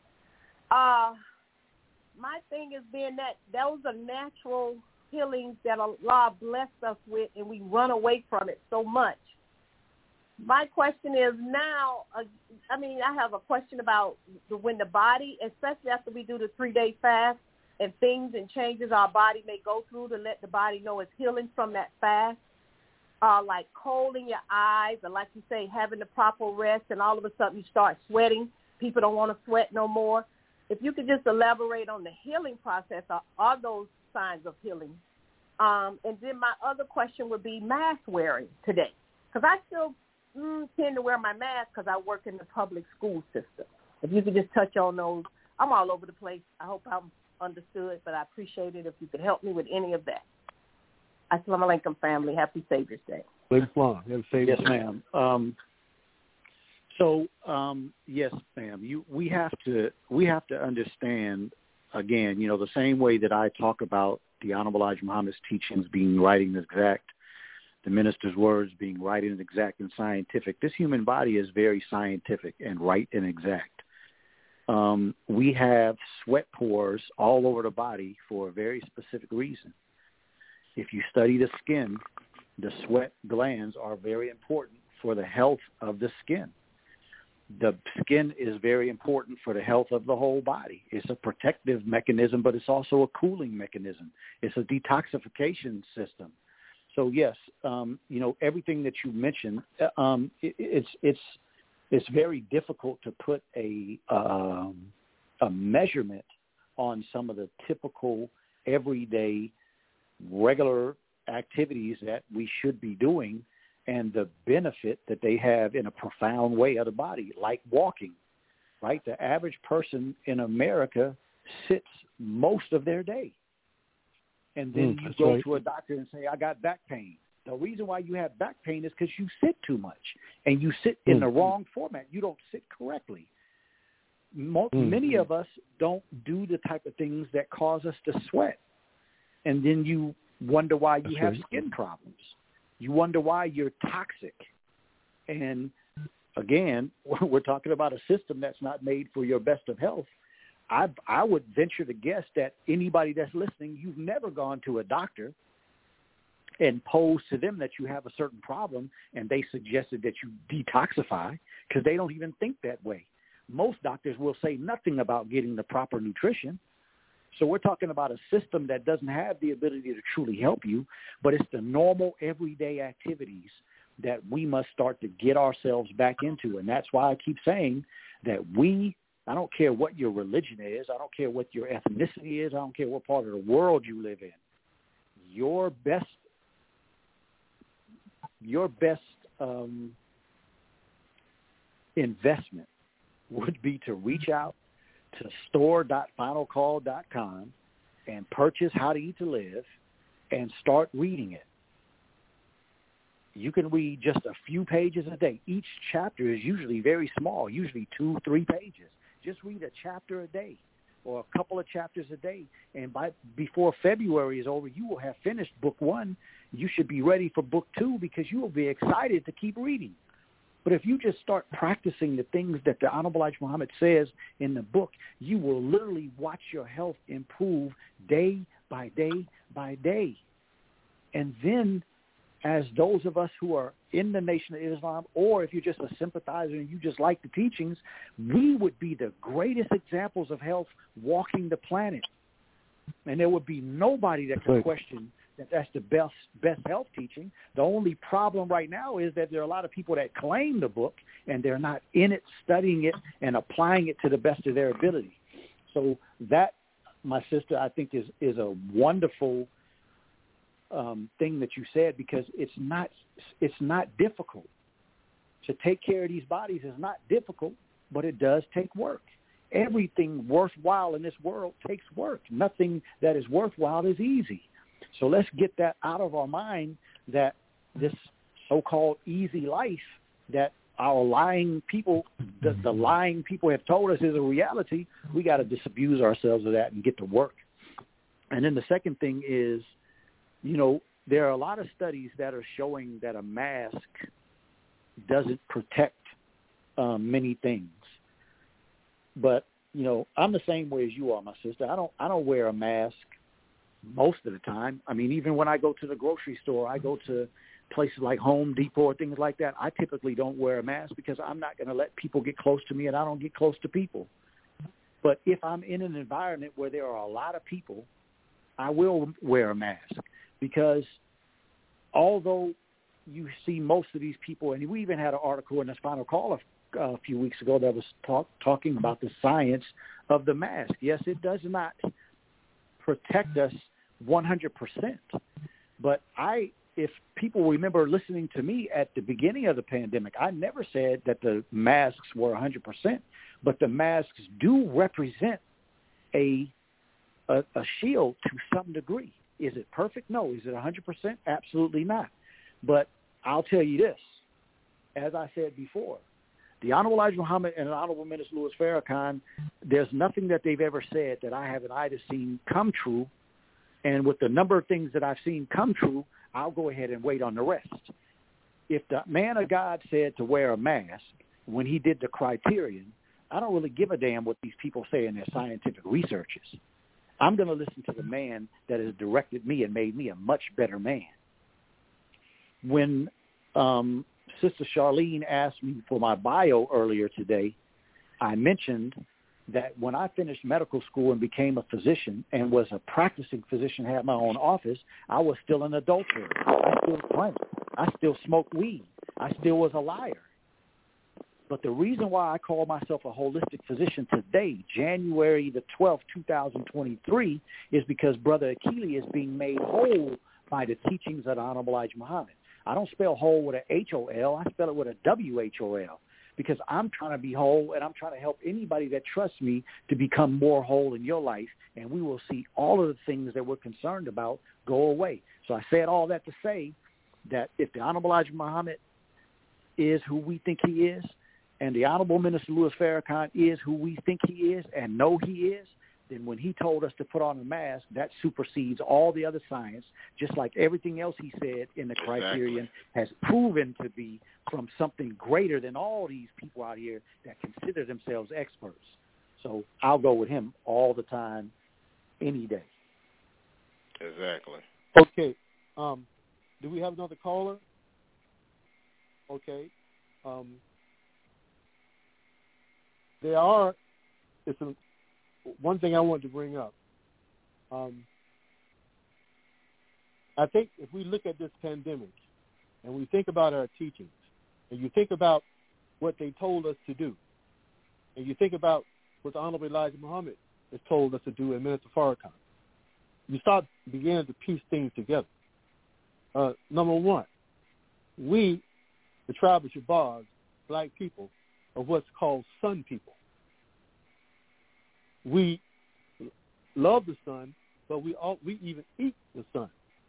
My thing is being that those are natural healings that Allah blessed us with, and we run away from it so much. My question is now, I have a question about when the body, especially after we do the 3-day fast, and things and changes our body may go through to let the body know it's healing from that fast, like cold in your eyes, or like you say, having the proper rest, and all of a sudden you start sweating. People don't want to sweat no more. If you could just elaborate on the healing process, are those signs of healing? And then my other question would be mask wearing today, because I still tend to wear my mask because I work in the public school system. If you could just touch on those. I'm all over the place. I hope I'm understood, but I appreciate it if you could help me with any of that. Assalamu alaikum, family. Happy Savior's Day. Yes, ma'am. Yes, ma'am. We have to understand, again, the same way that I talk about the Honorable Elijah Muhammad's teachings being right and exact, the minister's words being right and exact and scientific. This human body is very scientific and right and exact. We have sweat pores all over the body for a very specific reason. If you study the skin, the sweat glands are very important for the health of the skin. The skin is very important for the health of the whole body. It's a protective mechanism, but it's also a cooling mechanism. It's a detoxification system. So yes, everything that you mentioned, it's very difficult to put a measurement on some of the typical, everyday, regular activities that we should be doing and the benefit that they have in a profound way of the body, like walking, right? The average person in America sits most of their day. And then you go to a doctor and say, I got back pain. The reason why you have back pain is because you sit too much and you sit in the wrong format. You don't sit correctly. Many of us don't do the type of things that cause us to sweat. And then you wonder why you have skin problems. You wonder why you're toxic. And again, we're talking about a system that's not made for your best of health. I would venture to guess that anybody that's listening, you've never gone to a doctor and posed to them that you have a certain problem and they suggested that you detoxify, because they don't even think that way. Most doctors will say nothing about getting the proper nutrition. So we're talking about a system that doesn't have the ability to truly help you, but it's the normal everyday activities that we must start to get ourselves back into. And that's why I keep saying that I don't care what your religion is, I don't care what your ethnicity is, I don't care what part of the world you live in, your best investment would be to reach out to store.finalcall.com and purchase How to Eat to Live and start reading it. You can read just a few pages a day. Each chapter is usually very small, usually 2-3 pages. Just read a chapter a day or a couple of chapters a day. And before February is over, you will have finished book 1. You should be ready for book 2 because you will be excited to keep reading. But if you just start practicing the things that the Honorable Elijah Muhammad says in the book, you will literally watch your health improve day by day by day. And then as those of us who are in the Nation of Islam, or if you're just a sympathizer and you just like the teachings, we would be the greatest examples of health walking the planet. And there would be nobody that could question that that's the best health teaching. The only problem right now is that there are a lot of people that claim the book and they're not in it, studying it, and applying it to the best of their ability. So that, my sister, I think is a wonderful thing that you said, because it's not difficult. To take care of these bodies is not difficult, but it does take work. Everything worthwhile in this world takes work. Nothing that is worthwhile is easy. So let's get that out of our mind, that this so-called easy life that our lying people, the lying people have told us is a reality. We got to disabuse ourselves of that and get to work. And then the second thing is, there are a lot of studies that are showing that a mask doesn't protect many things. But, I'm the same way as you are, my sister. I don't wear a mask most of the time. I mean, even when I go to the grocery store, I go to places like Home Depot or things like that, I typically don't wear a mask because I'm not going to let people get close to me, and I don't get close to people. But if I'm in an environment where there are a lot of people, I will wear a mask, because although you see most of these people, and we even had an article in the Final Call a few weeks ago that was talking about the science of the mask. Yes, it does not protect us 100%. But if people remember listening to me at the beginning of the pandemic, I never said that the masks were 100%, but the masks do represent a shield to some degree. Is it perfect? No. Is it 100%? Absolutely not. But I'll tell you this, as I said before, the Honorable Elijah Muhammad and the Honorable Minister Louis Farrakhan, there's nothing that they've ever said that I haven't either seen come true, and with the number of things that I've seen come true, I'll go ahead and wait on the rest. If the man of God said to wear a mask when he did the criterion, I don't really give a damn what these people say in their scientific researches. I'm going to listen to the man that has directed me and made me a much better man. When Sister Charlene asked me for my bio earlier today, I mentioned that when I finished medical school and became a physician and was a practicing physician, had my own office, I was still an adulterer. I still drank. I still smoked weed. I still was a liar. But the reason why I call myself a holistic physician today, January the 12th, 2023, is because Brother Akili is being made whole by the teachings of the Honorable Elijah Muhammad. I don't spell whole with a H-O-L. I spell it with a W-H-O-L, because I'm trying to be whole, and I'm trying to help anybody that trusts me to become more whole in your life, and we will see all of the things that we're concerned about go away. So I said all that to say that if the Honorable Elijah Muhammad is who we think he is, and the Honorable Minister Louis Farrakhan is who we think he is and know he is, then when he told us to put on a mask, that supersedes all the other science, just like everything else he said in the criterion has proven to be from something greater than all these people out here that consider themselves experts. So I'll go with him all the time, any day. Exactly. Okay. Do we have another caller? Okay. One thing I wanted to bring up. I think if we look at this pandemic and we think about our teachings, and you think about what they told us to do, and you think about what the Honorable Elijah Muhammad has told us to do in Minister Farrakhan, you start beginning to piece things together. Number one, we, the tribe of Shabazz, black people, are what's called sun people. We love the sun, but we even eat the sun.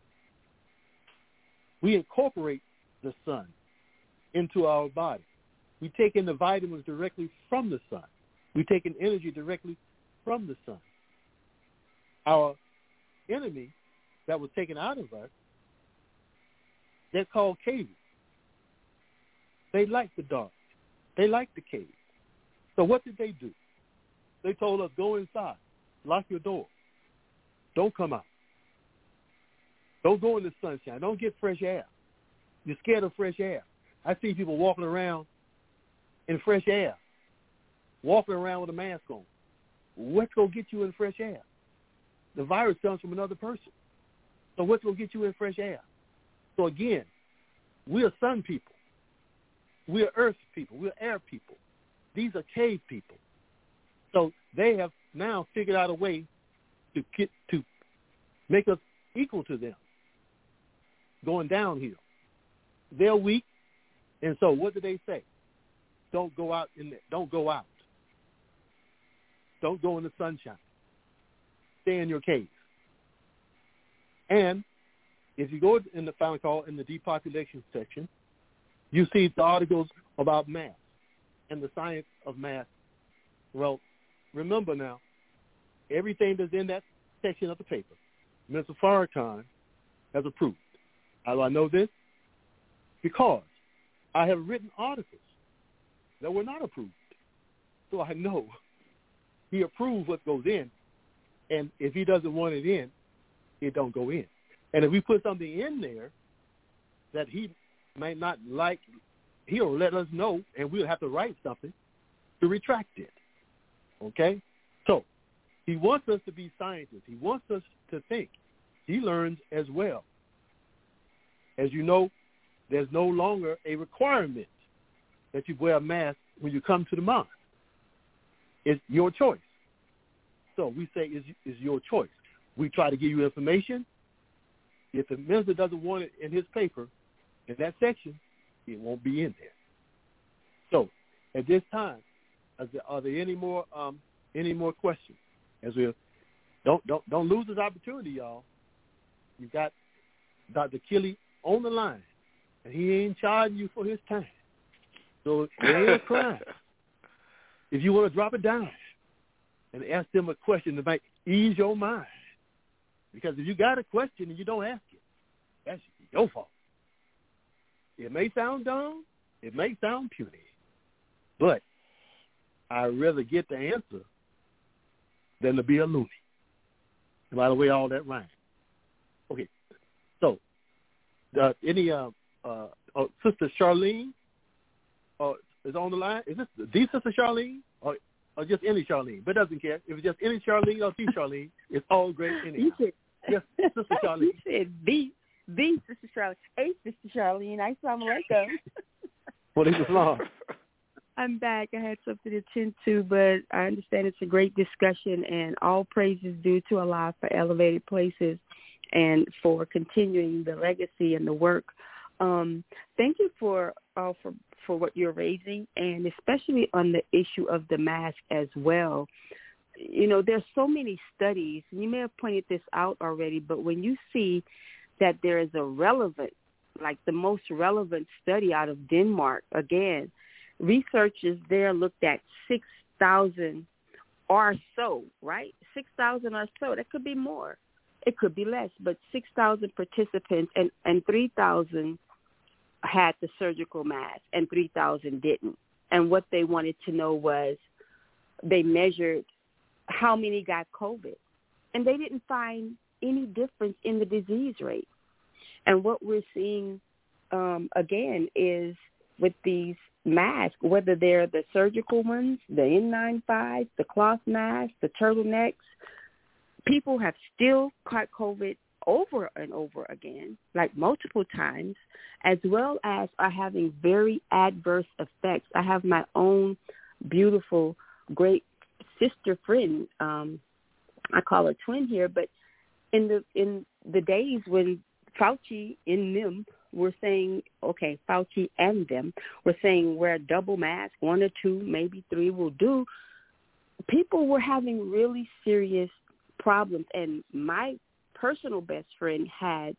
We incorporate the sun into our body. We take in the vitamins directly from the sun. We take in energy directly from the sun. Our enemy that was taken out of us, they're called caves. They like the dark. They like the cave. So what did they do? They told us, go inside, lock your door. Don't come out. Don't go in the sunshine. Don't get fresh air. You're scared of fresh air. I see people walking around in fresh air, walking around with a mask on. What's going to get you in fresh air? The virus comes from another person. So what's going to get you in fresh air? So again, we are sun people. We are earth people. We are air people. These are cave people. So they have now figured out a way to make us equal to them, going downhill. They're weak, and so what do they say? Don't go out don't go out. Don't go in the sunshine. Stay in your cave. And if you go in the final call in the depopulation section, you see the articles about mass and the science of mass. Well, remember now, everything that's in that section of the paper, Mr. Farrakhan has approved. How do I know this? Because I have written articles that were not approved. So I know he approves what goes in, and if he doesn't want it in, it don't go in. And if we put something in there that he might not like, he'll let us know, and we'll have to write something to retract it. Okay? So he wants us to be scientists. He wants us to think. He learns as well. As you know, there's no longer a requirement that you wear a mask when you come to the mosque. It's your choice. So we say it's your choice. We try to give you information. If the minister doesn't want it in his paper, in that section, it won't be in there. So at this time, are there any more questions? As we don't lose this opportunity, y'all. You got Dr. Kelly on the line, and he ain't charging you for his time. So there ain't a crime. If you want to drop it down and ask them a question that might ease your mind, because if you got a question and you don't ask it, that's your fault. It may sound dumb, it may sound puny, but I'd rather get the answer than to be a loony. And by the way, all that rhymes. Okay, so any Sister Charlene is on the line? Is this the Sister Charlene or just any Charlene? But it doesn't care. If it's just any Charlene or the Charlene, it's all great anyhow. Yes, Sister Charlene. You said the Sister Charlene. Hey, Sister Charlene. Assalamu alaikum. What is Islam? I'm back. I had something to tend to, but I understand it's a great discussion, and all praise is due to Allah for elevated places and for continuing the legacy and the work. Thank you for what you're raising, and especially on the issue of the mask as well. You know, there's so many studies, and you may have pointed this out already, but when you see that there is a relevant, like the most relevant study out of Denmark, again, researchers there looked at 6,000 or so, right? 6,000 or so. That could be more. It could be less, but 6,000 participants and 3,000 had the surgical mask and 3,000 didn't. And what they wanted to know was they measured how many got COVID, and they didn't find any difference in the disease rate. And what we're seeing, again, is with these masks, whether they're the surgical ones, the N95s, the cloth masks, the turtlenecks, people have still caught COVID over and over again, like multiple times, as well as are having very adverse effects. I have my own beautiful, great sister friend. I call her twin here, but in the days when Fauci and them were saying, okay, Fauci and them were saying wear a double mask, 1 or 2, maybe 3 will do, people were having really serious problems. And my personal best friend had,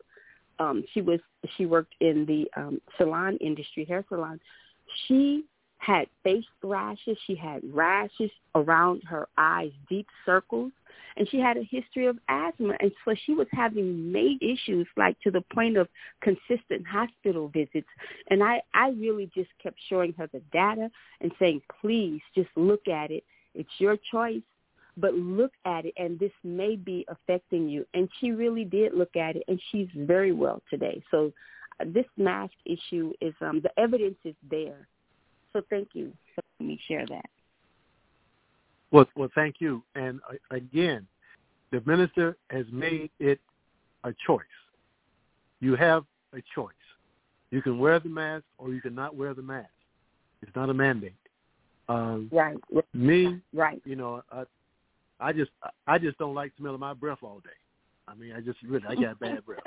she worked in the salon industry, hair salon. She had face rashes. She had rashes around her eyes, deep circles, and she had a history of asthma. And so she was having major issues, like to the point of consistent hospital visits. And I really just kept showing her the data and saying, please just look at it. It's your choice, but look at it, and this may be affecting you. And she really did look at it, and she's very well today. So this mask issue is, the evidence is there. So thank you for letting me share that. Well, thank you. And again, the minister has made it a choice. You have a choice. You can wear the mask or you cannot wear the mask. It's not a mandate. Right. Me, right. You know, I just don't like smelling my breath all day. I mean, I got bad breath.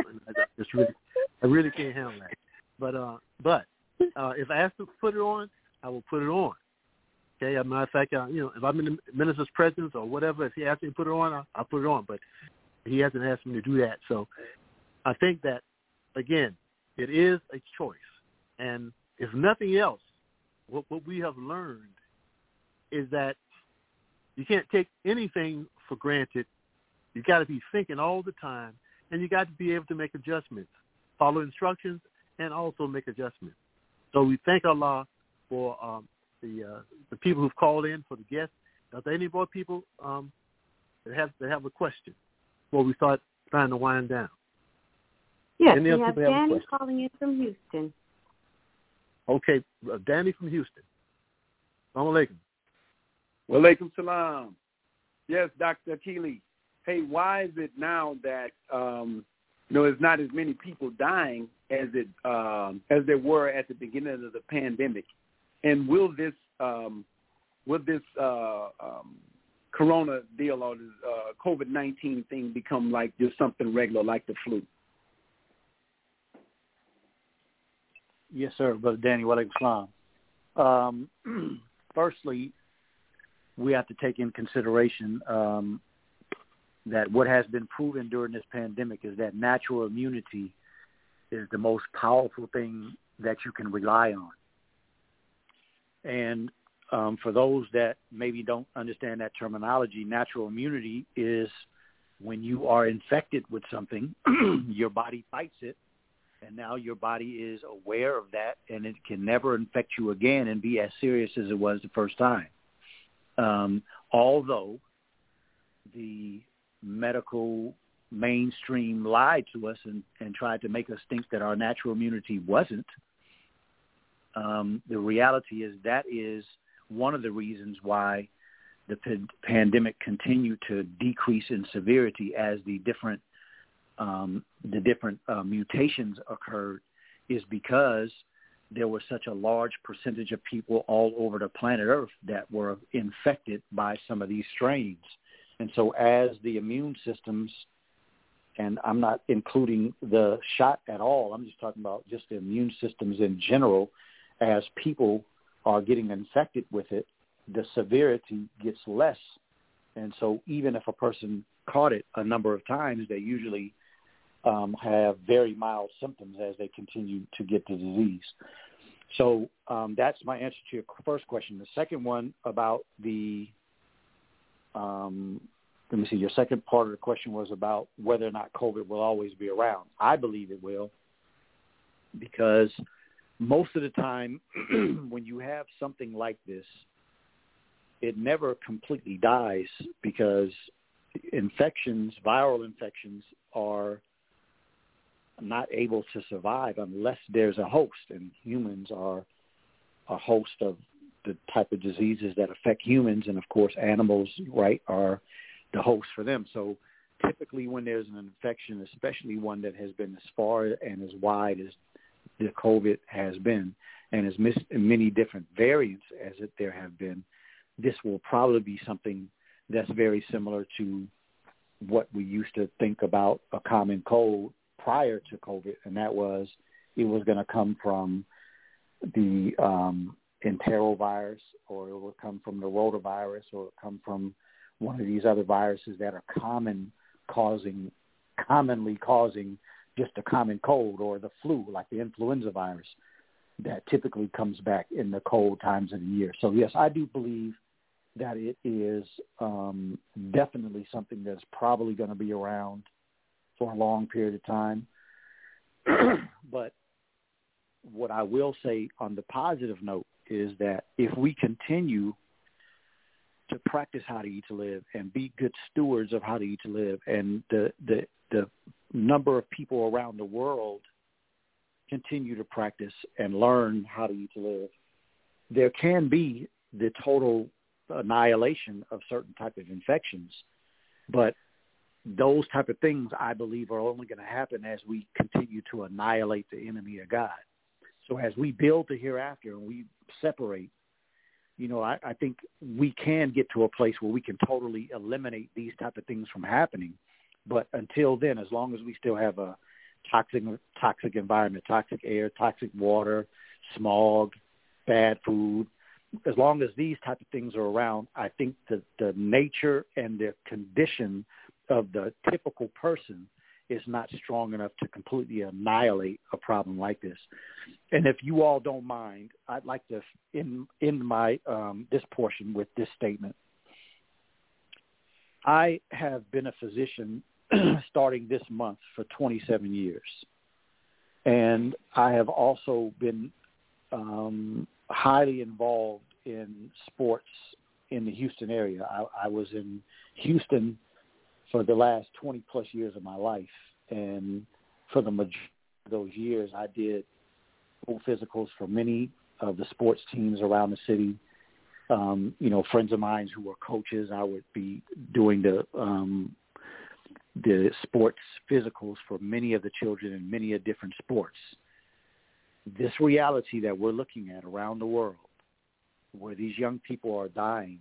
I really can't handle that. But if I have to put it on, I will put it on. Okay, as a matter of fact, if I'm in the minister's presence or whatever, if he asks me to put it on, I'll put it on. But he hasn't asked me to do that. So I think that, again, it is a choice. And if nothing else, what we have learned is that you can't take anything for granted. You got to be thinking all the time, and you got to be able to make adjustments, follow instructions, and also make adjustments. So we thank Allah for the people who've called in, for the guests. Are there any more people that have a question before we start trying to wind down? Yes, we have Danny calling in from Houston. Okay, Danny from Houston. Assalamu alaikum. Wa alaikum salam. Yes, Dr. Akili. Hey, why is it now that there's not as many people dying as there were at the beginning of the pandemic? And will this corona deal or this COVID-19 thing become like just something regular, like the flu? Yes, sir, Brother Danny. Wa alaikum salam. Firstly, we have to take in consideration that what has been proven during this pandemic is that natural immunity is the most powerful thing that you can rely on. And for those that maybe don't understand that terminology, natural immunity is when you are infected with something, your body fights it, and now your body is aware of that, and it can never infect you again and be as serious as it was the first time. Although the medical mainstream lied to us and tried to make us think that our natural immunity wasn't, the reality is that is one of the reasons why the pandemic continued to decrease in severity as the different mutations occurred, is because there was such a large percentage of people all over the planet Earth that were infected by some of these strains. And so as the immune systems, and I'm not including the shot at all, I'm just talking about just the immune systems in general, as people are getting infected with it, the severity gets less. And so even if a person caught it a number of times, they usually have very mild symptoms as they continue to get the disease. So that's my answer to your first question. The second one about the let me see, your second part of the question was about whether or not COVID will always be around. I believe it will, because most of the time when you have something like this, it never completely dies, because infections, viral infections, are not able to survive unless there's a host, and humans are a host of the type of diseases that affect humans, and of course animals, right, are the host for them. So typically when there's an infection, especially one that has been as far and as wide as the COVID has been, and as many different variants as there have been, this will probably be something that's very similar to what we used to think about a common cold prior to COVID, and that was it was going to come from the enterovirus, or it would come from the rotavirus, or it would come from one of these other viruses that are commonly causing just a common cold, or the flu, like the influenza virus that typically comes back in the cold times of the year. So yes, I do believe that it is definitely something that's probably going to be around for a long period of time. But what I will say on the positive note is that if we continue to practice how to eat to live and be good stewards of how to eat to live, and the number of people around the world continue to practice and learn how to eat to live, there can be the total annihilation of certain type of infections. But those type of things, I believe, are only going to happen as we continue to annihilate the enemy of God. So as we build the hereafter and we separate, I think we can get to a place where we can totally eliminate these type of things from happening. But until then, as long as we still have a toxic environment, toxic air, toxic water, smog, bad food, as long as these type of things are around, I think that the nature and the condition of the typical person is not strong enough to completely annihilate a problem like this. And if you all don't mind, I'd like to end my this portion with this statement. I have been a physician starting this month for 27 years. And I have also been highly involved in sports in the Houston area. I was in Houston for the last 20 plus years of my life. And for the majority of those years, I did full physicals for many of the sports teams around the city. Friends of mine who were coaches, I would be doing the sports physicals for many of the children in many of different sports. This reality that we're looking at around the world, where these young people are dying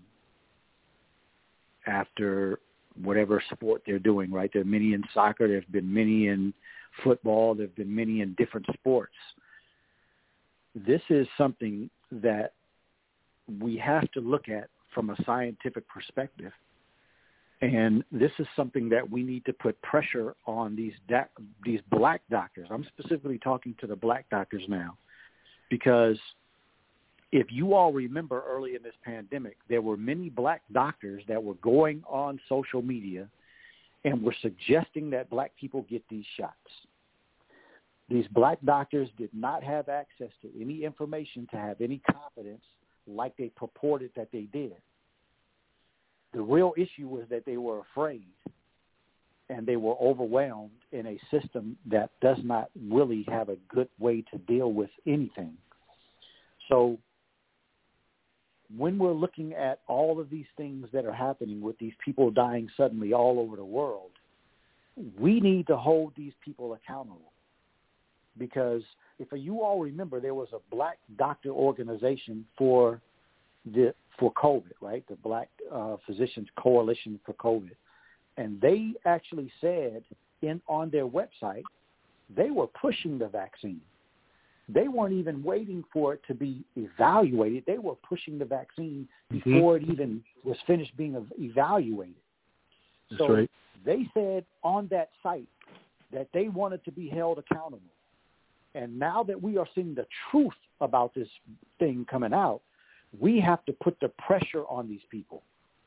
after whatever sport they're doing, right? There are many in soccer. There have been many in football. There have been many in different sports. This is something that we have to look at from a scientific perspective. And this is something that we need to put pressure on these black doctors. I'm specifically talking to the black doctors now, because if you all remember early in this pandemic, there were many black doctors that were going on social media and were suggesting that black people get these shots. These black doctors did not have access to any information to have any confidence like they purported that they did. The real issue was that they were afraid and they were overwhelmed in a system that does not really have a good way to deal with anything. So when we're looking at all of these things that are happening with these people dying suddenly all over the world, we need to hold these people accountable. Because if you all remember, there was a black doctor organization for COVID, right? The Black Physicians Coalition for COVID. And they actually said on their website, they were pushing the vaccine. They weren't even waiting for it to be evaluated. They were pushing the vaccine before it even was finished being evaluated. That's right. They said on that site that they wanted to be held accountable. And now that we are seeing the truth about this thing coming out, we have to put the pressure on these people.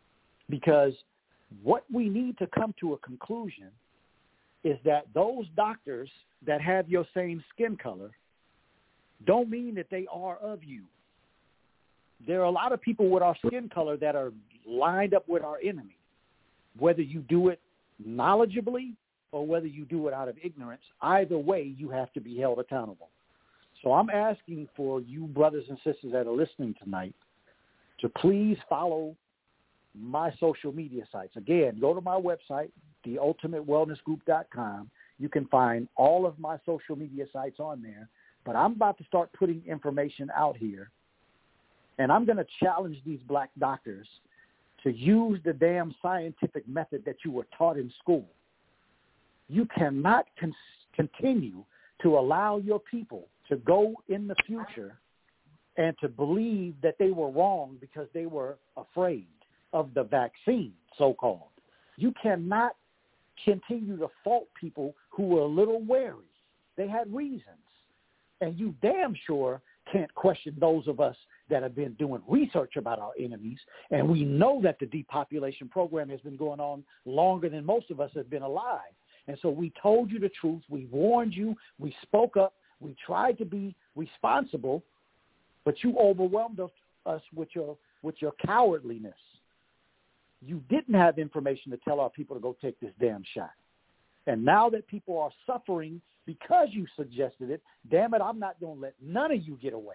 because what we need to come to a conclusion is that those doctors that have your same skin color don't mean that they are of you. There are a lot of people with our skin color that are lined up with our enemy. Whether you do it knowledgeably or whether you do it out of ignorance, either way, you have to be held accountable. So I'm asking for you brothers and sisters that are listening tonight to please follow my social media sites. Again, go to my website, theultimatewellnessgroup.com. You can find all of my social media sites on there. But I'm about to start putting information out here, and I'm going to challenge these black doctors to use the damn scientific method that you were taught in school. You cannot continue to allow your people to go in the future and to believe that they were wrong because they were afraid of the vaccine, so-called. You cannot continue to fault people who were a little wary. They had reasons. And you damn sure can't question those of us that have been doing research about our enemies. And we know that the depopulation program has been going on longer than most of us have been alive. And so we told you the truth. We warned you. We spoke up. We tried to be responsible, but you overwhelmed us with your cowardliness. You didn't have information to tell our people to go take this damn shot. And now that people are suffering because you suggested it, damn it, I'm not going to let none of you get away.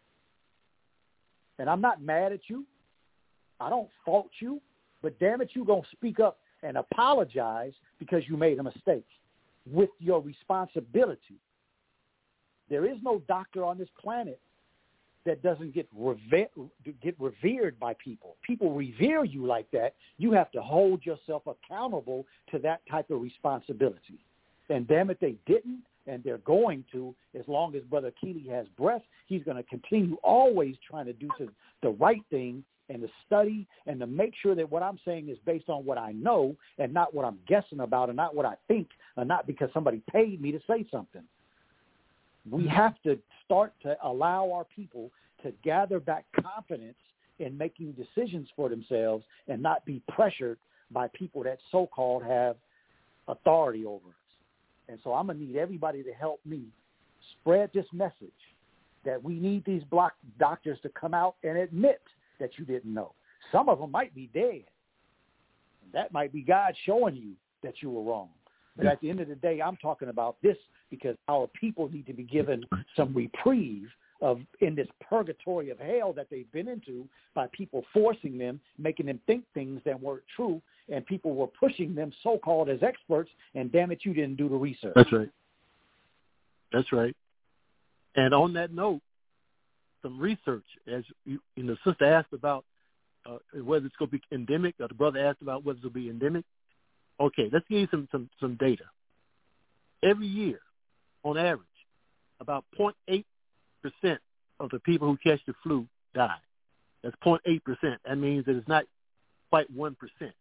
And I'm not mad at you. I don't fault you. But damn it, you're going to speak up and apologize because you made a mistake with your responsibility. There is no doctor on this planet that doesn't get revered by people. People revere you like that. You have to hold yourself accountable to that type of responsibility. And damn it, they didn't, and they're going to. As long as Brother Keeley has breath, he's going to continue always trying to do the right thing and to study and to make sure that what I'm saying is based on what I know and not what I'm guessing about and not what I think and not because somebody paid me to say something. We have to start to allow our people to gather back confidence in making decisions for themselves and not be pressured by people that so-called have authority over us. And so I'm going to need everybody to help me spread this message that we need these black doctors to come out and admit that you didn't know. Some of them might be dead. That might be God showing you that you were wrong. But at the end of the day, I'm talking about this because our people need to be given some reprieve in this purgatory of hell that they've been into by people forcing them, making them think things that weren't true, and people were pushing them so-called as experts, and damn it, you didn't do the research. That's right. That's right. And on that note, some research, as the sister asked about whether it's going to be endemic, or the brother asked about whether it's going to be endemic. Okay, let's give you some data. Every year, on average, about 0.8% of the people who catch the flu die. That's 0.8%. That means that it's not quite 1%.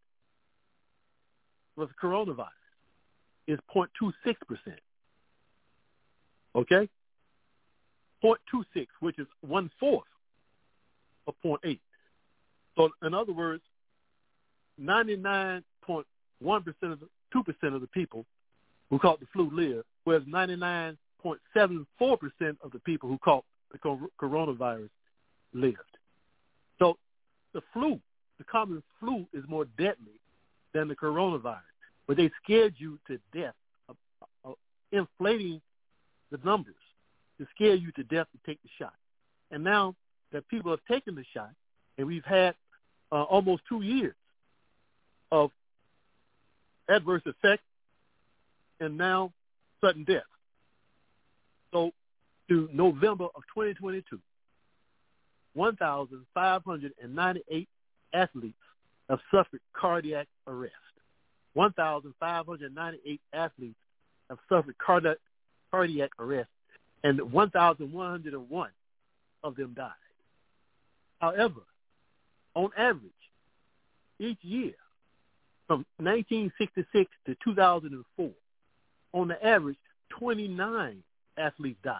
With the coronavirus, it's 0.26%. Okay? 0.26, which is 1/4 of 0.8. So, in other words, 99.1% of the 2% of the people who caught the flu live, whereas 99.74% of the people who caught the coronavirus lived. So the flu, the common flu, is more deadly than the coronavirus. But they scared you to death, inflating the numbers to scare you to death to take the shot. And now that people have taken the shot, and we've had almost 2 years of adverse effects and now sudden death. So to November of 2022, 1,598 athletes have suffered cardiac arrest. 1,598 athletes have suffered cardiac arrest, and 1,101 of them died. However, on average, each year, from 1966 to 2004, on the average, 29 athletes died.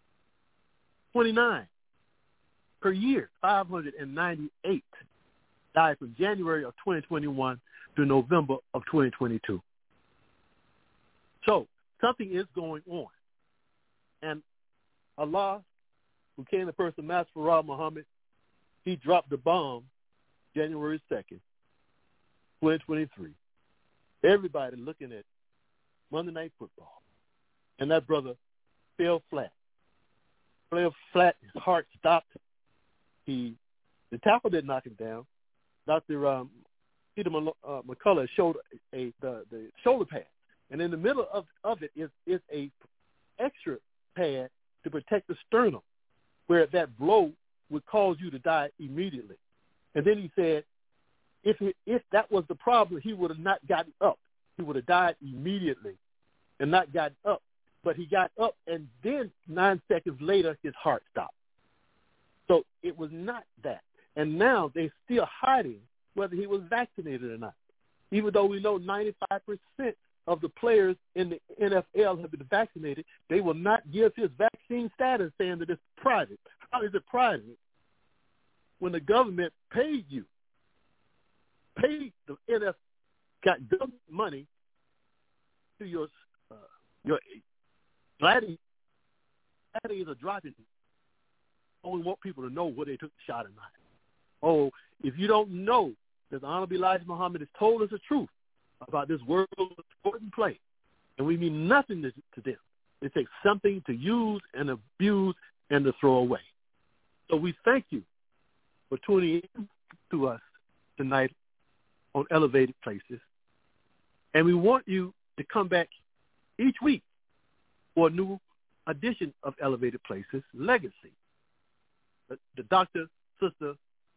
29 per year, 598. died from January of 2021 to November of 2022. So something is going on. And Allah, who came the person, Master Farah Muhammad, he dropped the bomb January 2nd, 2023. Everybody looking at Monday Night Football. And that brother fell flat. His heart stopped. The tackle didn't knock him down. Dr. Peter McCullough showed the shoulder pad. And in the middle of it is a extra pad to protect the sternum, where that blow would cause you to die immediately. And then he said, if that was the problem, he would have not gotten up. He would have died immediately and not gotten up. But he got up, and then 9 seconds later, his heart stopped. So it was not that. And now they're still hiding whether he was vaccinated or not, even though we know 95% of the players in the NFL have been vaccinated. They will not give his vaccine status, saying that it's private. How is it private when the government paid you? Paid the NFL, got government money to your gladiators are dropping. Only want people to know where they took the shot or not. Oh, if you don't know that the Honorable Elijah Muhammad has told us the truth about this world important place, and we mean nothing to them. It takes something to use and abuse and to throw away. So we thank you for tuning in to us tonight on Elevated Places. And we want you to come back each week for a new edition of Elevated Places Legacy. The Dr. Sister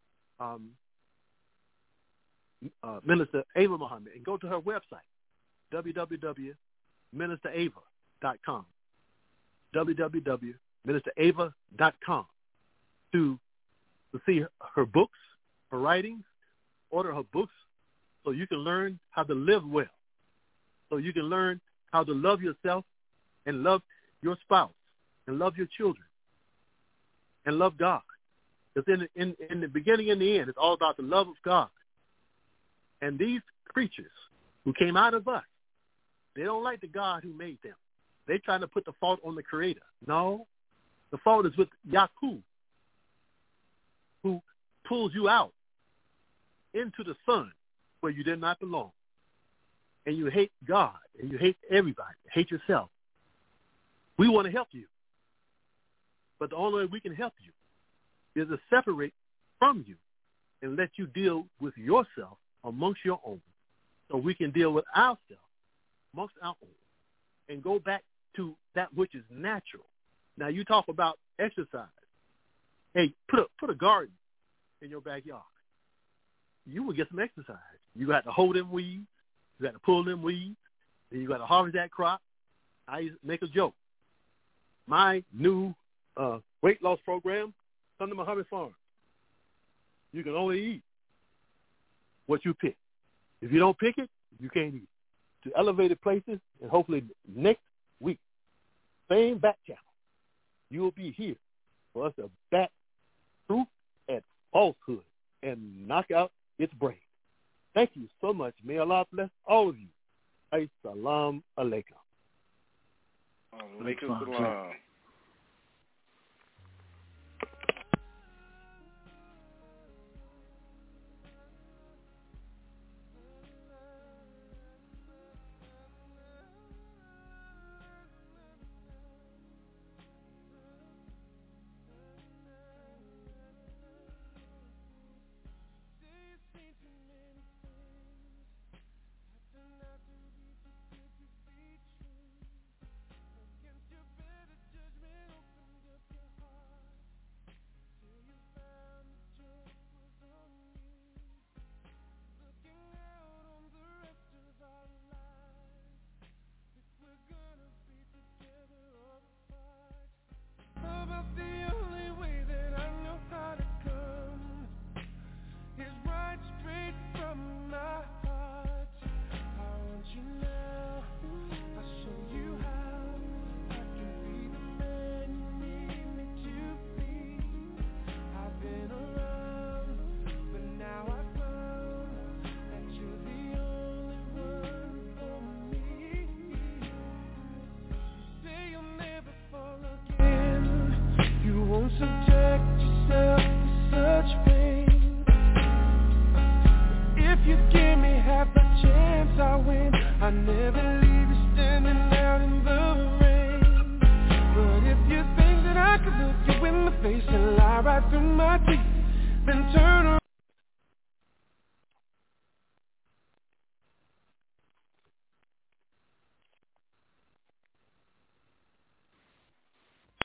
Minister Ava Muhammad, and go to her website, www.ministerava.com, www.ministerava.com to see her books, her writings, order her books so you can learn how to live well, so you can learn how to love yourself and love your spouse and love your children and love God. Because in the beginning and the end, it's all about the love of God. And these creatures who came out of us, they don't like the God who made them. They're trying to put the fault on the Creator. No, the fault is with Yahoo, who pulls you out into the sun where you did not belong. And you hate God, and you hate everybody, hate yourself. We want to help you. But the only way we can help you is to separate from you and let you deal with yourself amongst your own, so we can deal with ourselves amongst our own and go back to that which is natural. Now, you talk about exercise. Hey, put a garden in your backyard. You will get some exercise. You got to hold them weeds. You got to pull them weeds. And you got to harvest that crop. I make a joke. My new weight loss program, come to Muhammad Farm. You can only eat what you pick. If you don't pick it, you can't eat. To Elevated Places, and hopefully next week, same back channel, you will be here for us to back truth and falsehood and knock out its brain. Thank you so much. May Allah bless all of you. As-salamu alaykum. Alaykum salam. Better just I never leave you standing out in the rain. But if you think that I could look you in the face and lie right through my teeth, then turn around